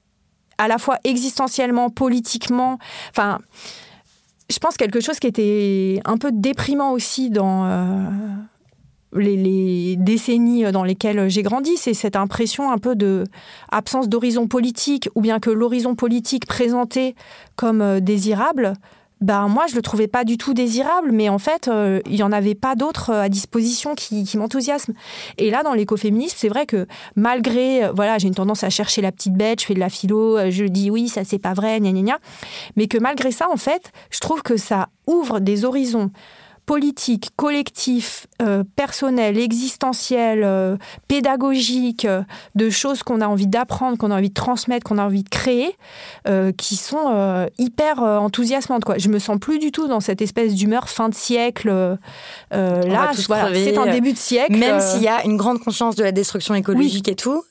à la fois existentiellement, politiquement. Enfin, je pense quelque chose qui était un peu déprimant aussi dans... Euh, Les, les décennies dans lesquelles j'ai grandi, c'est cette impression un peu de absence d'horizon politique, ou bien que l'horizon politique présenté comme désirable, ben moi je le trouvais pas du tout désirable, mais en fait euh, il y en avait pas d'autres à disposition qui, qui m'enthousiasment. Et là dans l'écoféminisme, c'est vrai que malgré, euh, voilà, j'ai une tendance à chercher la petite bête, je fais de la philo, euh, je dis oui ça c'est pas vrai, gna gna gna, mais que malgré ça en fait, je trouve que ça ouvre des horizons politique, collectif, euh, personnel, existentiel, euh, pédagogique, euh, de choses qu'on a envie d'apprendre, qu'on a envie de transmettre, qu'on a envie de créer, euh, qui sont euh, hyper euh, enthousiasmantes, quoi. Je me sens plus du tout dans cette espèce d'humeur fin de siècle. Euh, là, voilà, c'est un début de siècle. Même euh... s'il y a une grande conscience de la destruction écologique oui. et tout,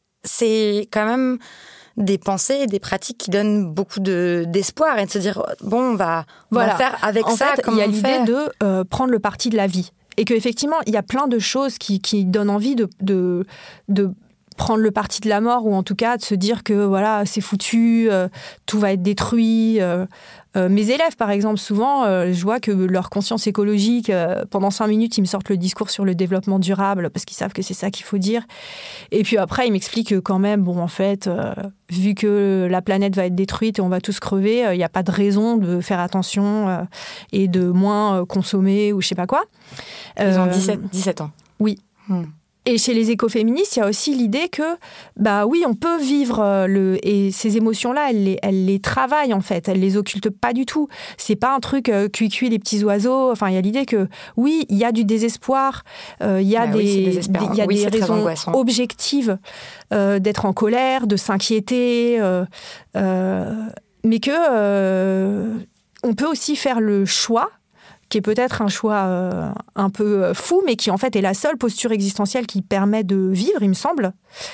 c'est quand même des pensées et des pratiques qui donnent beaucoup de, d'espoir et de se dire, bon, on va, on voilà. va faire avec en ça fait, comme il y a on l'idée fait. de euh, prendre le parti de la vie. Et qu'effectivement, il y a plein de choses qui, qui donnent envie de, de, de prendre le parti de la mort, ou en tout cas de se dire que voilà, c'est foutu, euh, tout va être détruit. Euh, euh, mes élèves, par exemple, souvent, euh, je vois que leur conscience écologique, euh, pendant cinq minutes, ils me sortent le discours sur le développement durable, parce qu'ils savent que c'est ça qu'il faut dire. Et puis après, ils m'expliquent que quand même, bon, en fait, euh, vu que la planète va être détruite et on va tous crever, il euh, n'y a pas de raison de faire attention euh, et de moins euh, consommer ou je sais pas quoi. Ils euh, ont dix-sept, dix-sept ans. Oui. Hmm. Et chez les écoféministes, il y a aussi l'idée que, bah oui, on peut vivre le et ces émotions-là, elles les, elles les travaillent en fait, elles les occultent pas du tout. C'est pas un truc euh, cuit-cuit les petits oiseaux. Enfin, il y a l'idée que oui, il y a du désespoir, euh, il y a bah des, oui, des, il y a oui, des raisons objectives euh, d'être en colère, de s'inquiéter, euh, euh, mais que euh, on peut aussi faire le choix, qui est peut-être un choix euh, un peu fou, mais qui en fait est la seule posture existentielle qui permet de vivre, il me semble,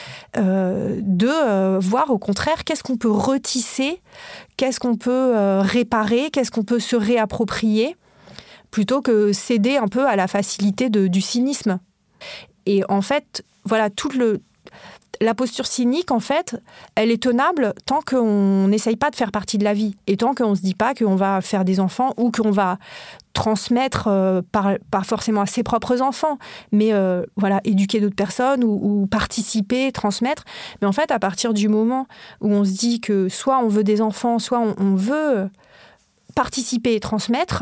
euh, de euh, voir au contraire qu'est-ce qu'on peut retisser, qu'est-ce qu'on peut euh, réparer, qu'est-ce qu'on peut se réapproprier, plutôt que céder un peu à la facilité de, du cynisme. Et en fait, voilà, toute le... La posture cynique, en fait, elle est tenable tant qu'on n'essaye pas de faire partie de la vie et tant qu'on ne se dit pas qu'on va faire des enfants ou qu'on va transmettre, euh, par, pas forcément à ses propres enfants, mais euh, voilà, éduquer d'autres personnes ou, ou participer, transmettre. Mais en fait, à partir du moment où on se dit que soit on veut des enfants, soit on, on veut participer et transmettre,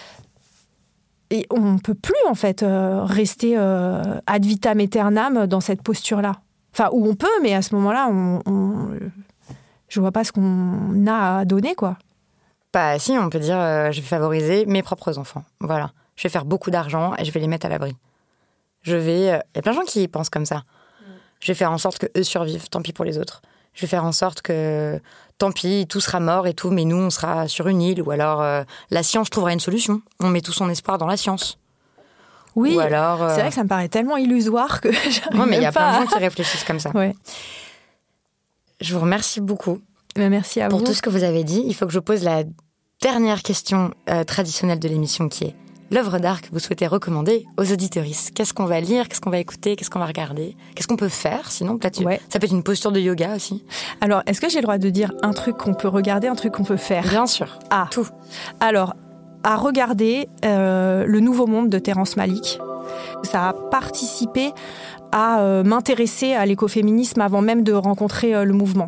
et on ne peut plus, en fait, euh, rester euh, ad vitam aeternam dans cette posture-là. Enfin, où on peut, mais à ce moment-là, on, on, je vois pas ce qu'on a à donner, quoi. Bah si, on peut dire, euh, je vais favoriser mes propres enfants. Voilà. Je vais faire beaucoup d'argent et je vais les mettre à l'abri. Je vais... Il euh, y a plein de gens qui pensent comme ça. Mm. Je vais faire en sorte qu'eux survivent, tant pis pour les autres. Je vais faire en sorte que, tant pis, tout sera mort et tout, mais nous, on sera sur une île. Ou alors, euh, la science trouvera une solution. On met tout son espoir dans la science. Oui, ou alors, euh... c'est vrai que ça me paraît tellement illusoire que j'arrive ouais, mais il y a pas plein de gens qui réfléchissent comme ça. Ouais. Je vous remercie beaucoup. Mais merci à pour vous. tout ce que vous avez dit. Il faut que je pose la dernière question euh, traditionnelle de l'émission, qui est l'œuvre d'art que vous souhaitez recommander aux auditeuristes. Qu'est-ce qu'on va lire, qu'est-ce qu'on va écouter, qu'est-ce qu'on va regarder, qu'est-ce qu'on peut faire, sinon peut-être ouais. Ça peut être une posture de yoga aussi. Alors, est-ce que j'ai le droit de dire un truc qu'on peut regarder, un truc qu'on peut faire ? Bien sûr. Ah, tout. Alors, à regarder euh, Le Nouveau Monde de Terrence Malick. Ça a participé à euh, m'intéresser à l'écoféminisme avant même de rencontrer euh, le mouvement.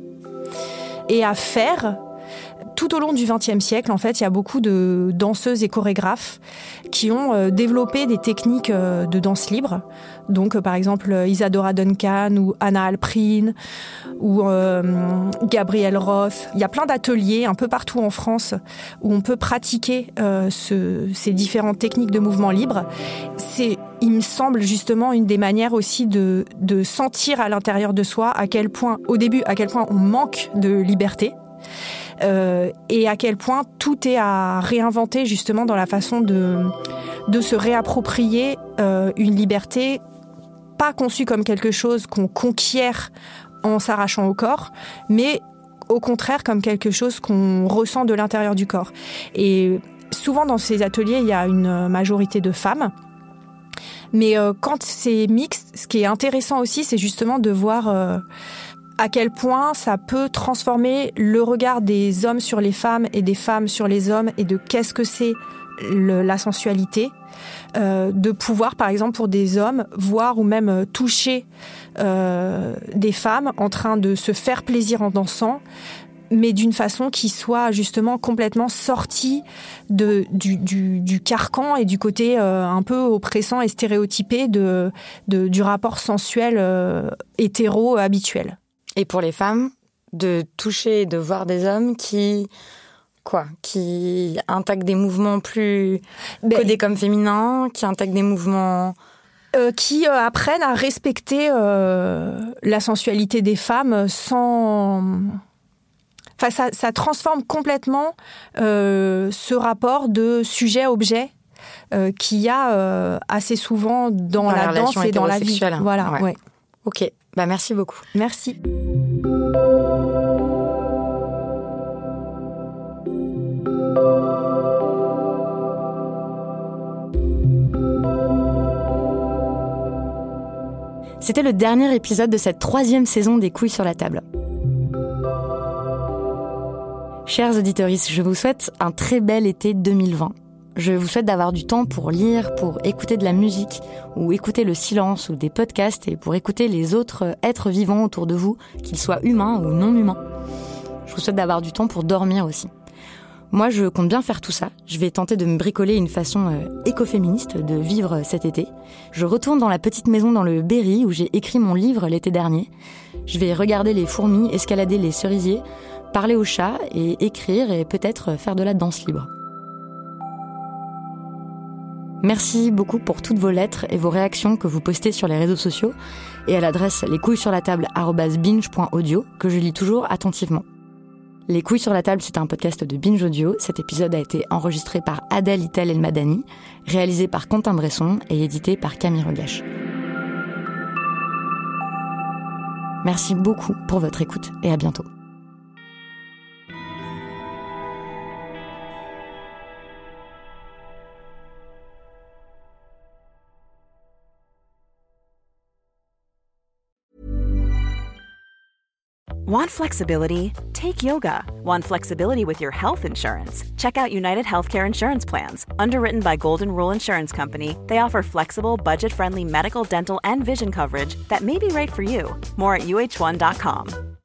Et à faire, tout au long du vingtième siècle, en fait, il y a beaucoup de danseuses et chorégraphes qui ont euh, développé des techniques euh, de danse libre. Donc, euh, par exemple, Isadora Duncan ou Anna Alprin ou euh, Gabrielle Roth. Il y a plein d'ateliers un peu partout en France où on peut pratiquer euh, ce, ces différentes techniques de mouvement libre. C'est, il me semble, justement une des manières aussi de, de sentir à l'intérieur de soi à quel point, au début, à quel point on manque de liberté. Euh, et à quel point tout est à réinventer justement dans la façon de, de se réapproprier euh, une liberté pas conçue comme quelque chose qu'on conquiert en s'arrachant au corps, mais au contraire comme quelque chose qu'on ressent de l'intérieur du corps. Et souvent dans ces ateliers, il y a une majorité de femmes. Mais euh, quand c'est mixte, ce qui est intéressant aussi, c'est justement de voir euh, à quel point ça peut transformer le regard des hommes sur les femmes et des femmes sur les hommes et de qu'est-ce que c'est le, la sensualité. Euh, de pouvoir, par exemple, pour des hommes, voir ou même toucher euh, des femmes en train de se faire plaisir en dansant, mais d'une façon qui soit justement complètement sortie de, du, du, du carcan et du côté euh, un peu oppressant et stéréotypé de, de, du rapport sensuel euh, hétéro habituel. Et pour les femmes, de toucher et de voir des hommes qui... Quoi, qui intègrent des mouvements plus ben, codés comme féminins, qui intègrent des mouvements... Euh, qui euh, apprennent à respecter euh, la sensualité des femmes sans... Enfin, ça, ça transforme complètement euh, ce rapport de sujet-objet euh, qu'il y a euh, assez souvent dans, dans la, la danse et dans la vie. Voilà, ouais. Ouais. Ok, bah merci beaucoup. Merci. C'était le dernier épisode de cette troisième saison des Couilles sur la table. Chers auditeurs, je vous souhaite un très bel été deux mille vingt. Je vous souhaite d'avoir du temps pour lire, pour écouter de la musique, ou écouter le silence, ou des podcasts, et pour écouter les autres êtres vivants autour de vous, qu'ils soient humains ou non humains. Je vous souhaite d'avoir du temps pour dormir aussi. Moi, je compte bien faire tout ça. Je vais tenter de me bricoler une façon euh, écoféministe de vivre cet été. Je retourne dans la petite maison dans le Berry où j'ai écrit mon livre l'été dernier. Je vais regarder les fourmis, escalader les cerisiers, parler aux chats et écrire et peut-être faire de la danse libre. Merci beaucoup pour toutes vos lettres et vos réactions que vous postez sur les réseaux sociaux et à l'adresse lescouillessurlatable arobase binge point audio que je lis toujours attentivement. Les Couilles sur la table, c'est un podcast de Binge Audio. Cet épisode a été enregistré par Adèle Itel Elmadani, réalisé par Quentin Bresson et édité par Camille Regache. Merci beaucoup pour votre écoute et à bientôt. Want flexibility? Take yoga. Want flexibility with your health insurance? Check out United Healthcare Insurance Plans. Underwritten by Golden Rule Insurance Company, they offer flexible, budget-friendly medical, dental, and vision coverage that may be right for you. More at U H one dot com.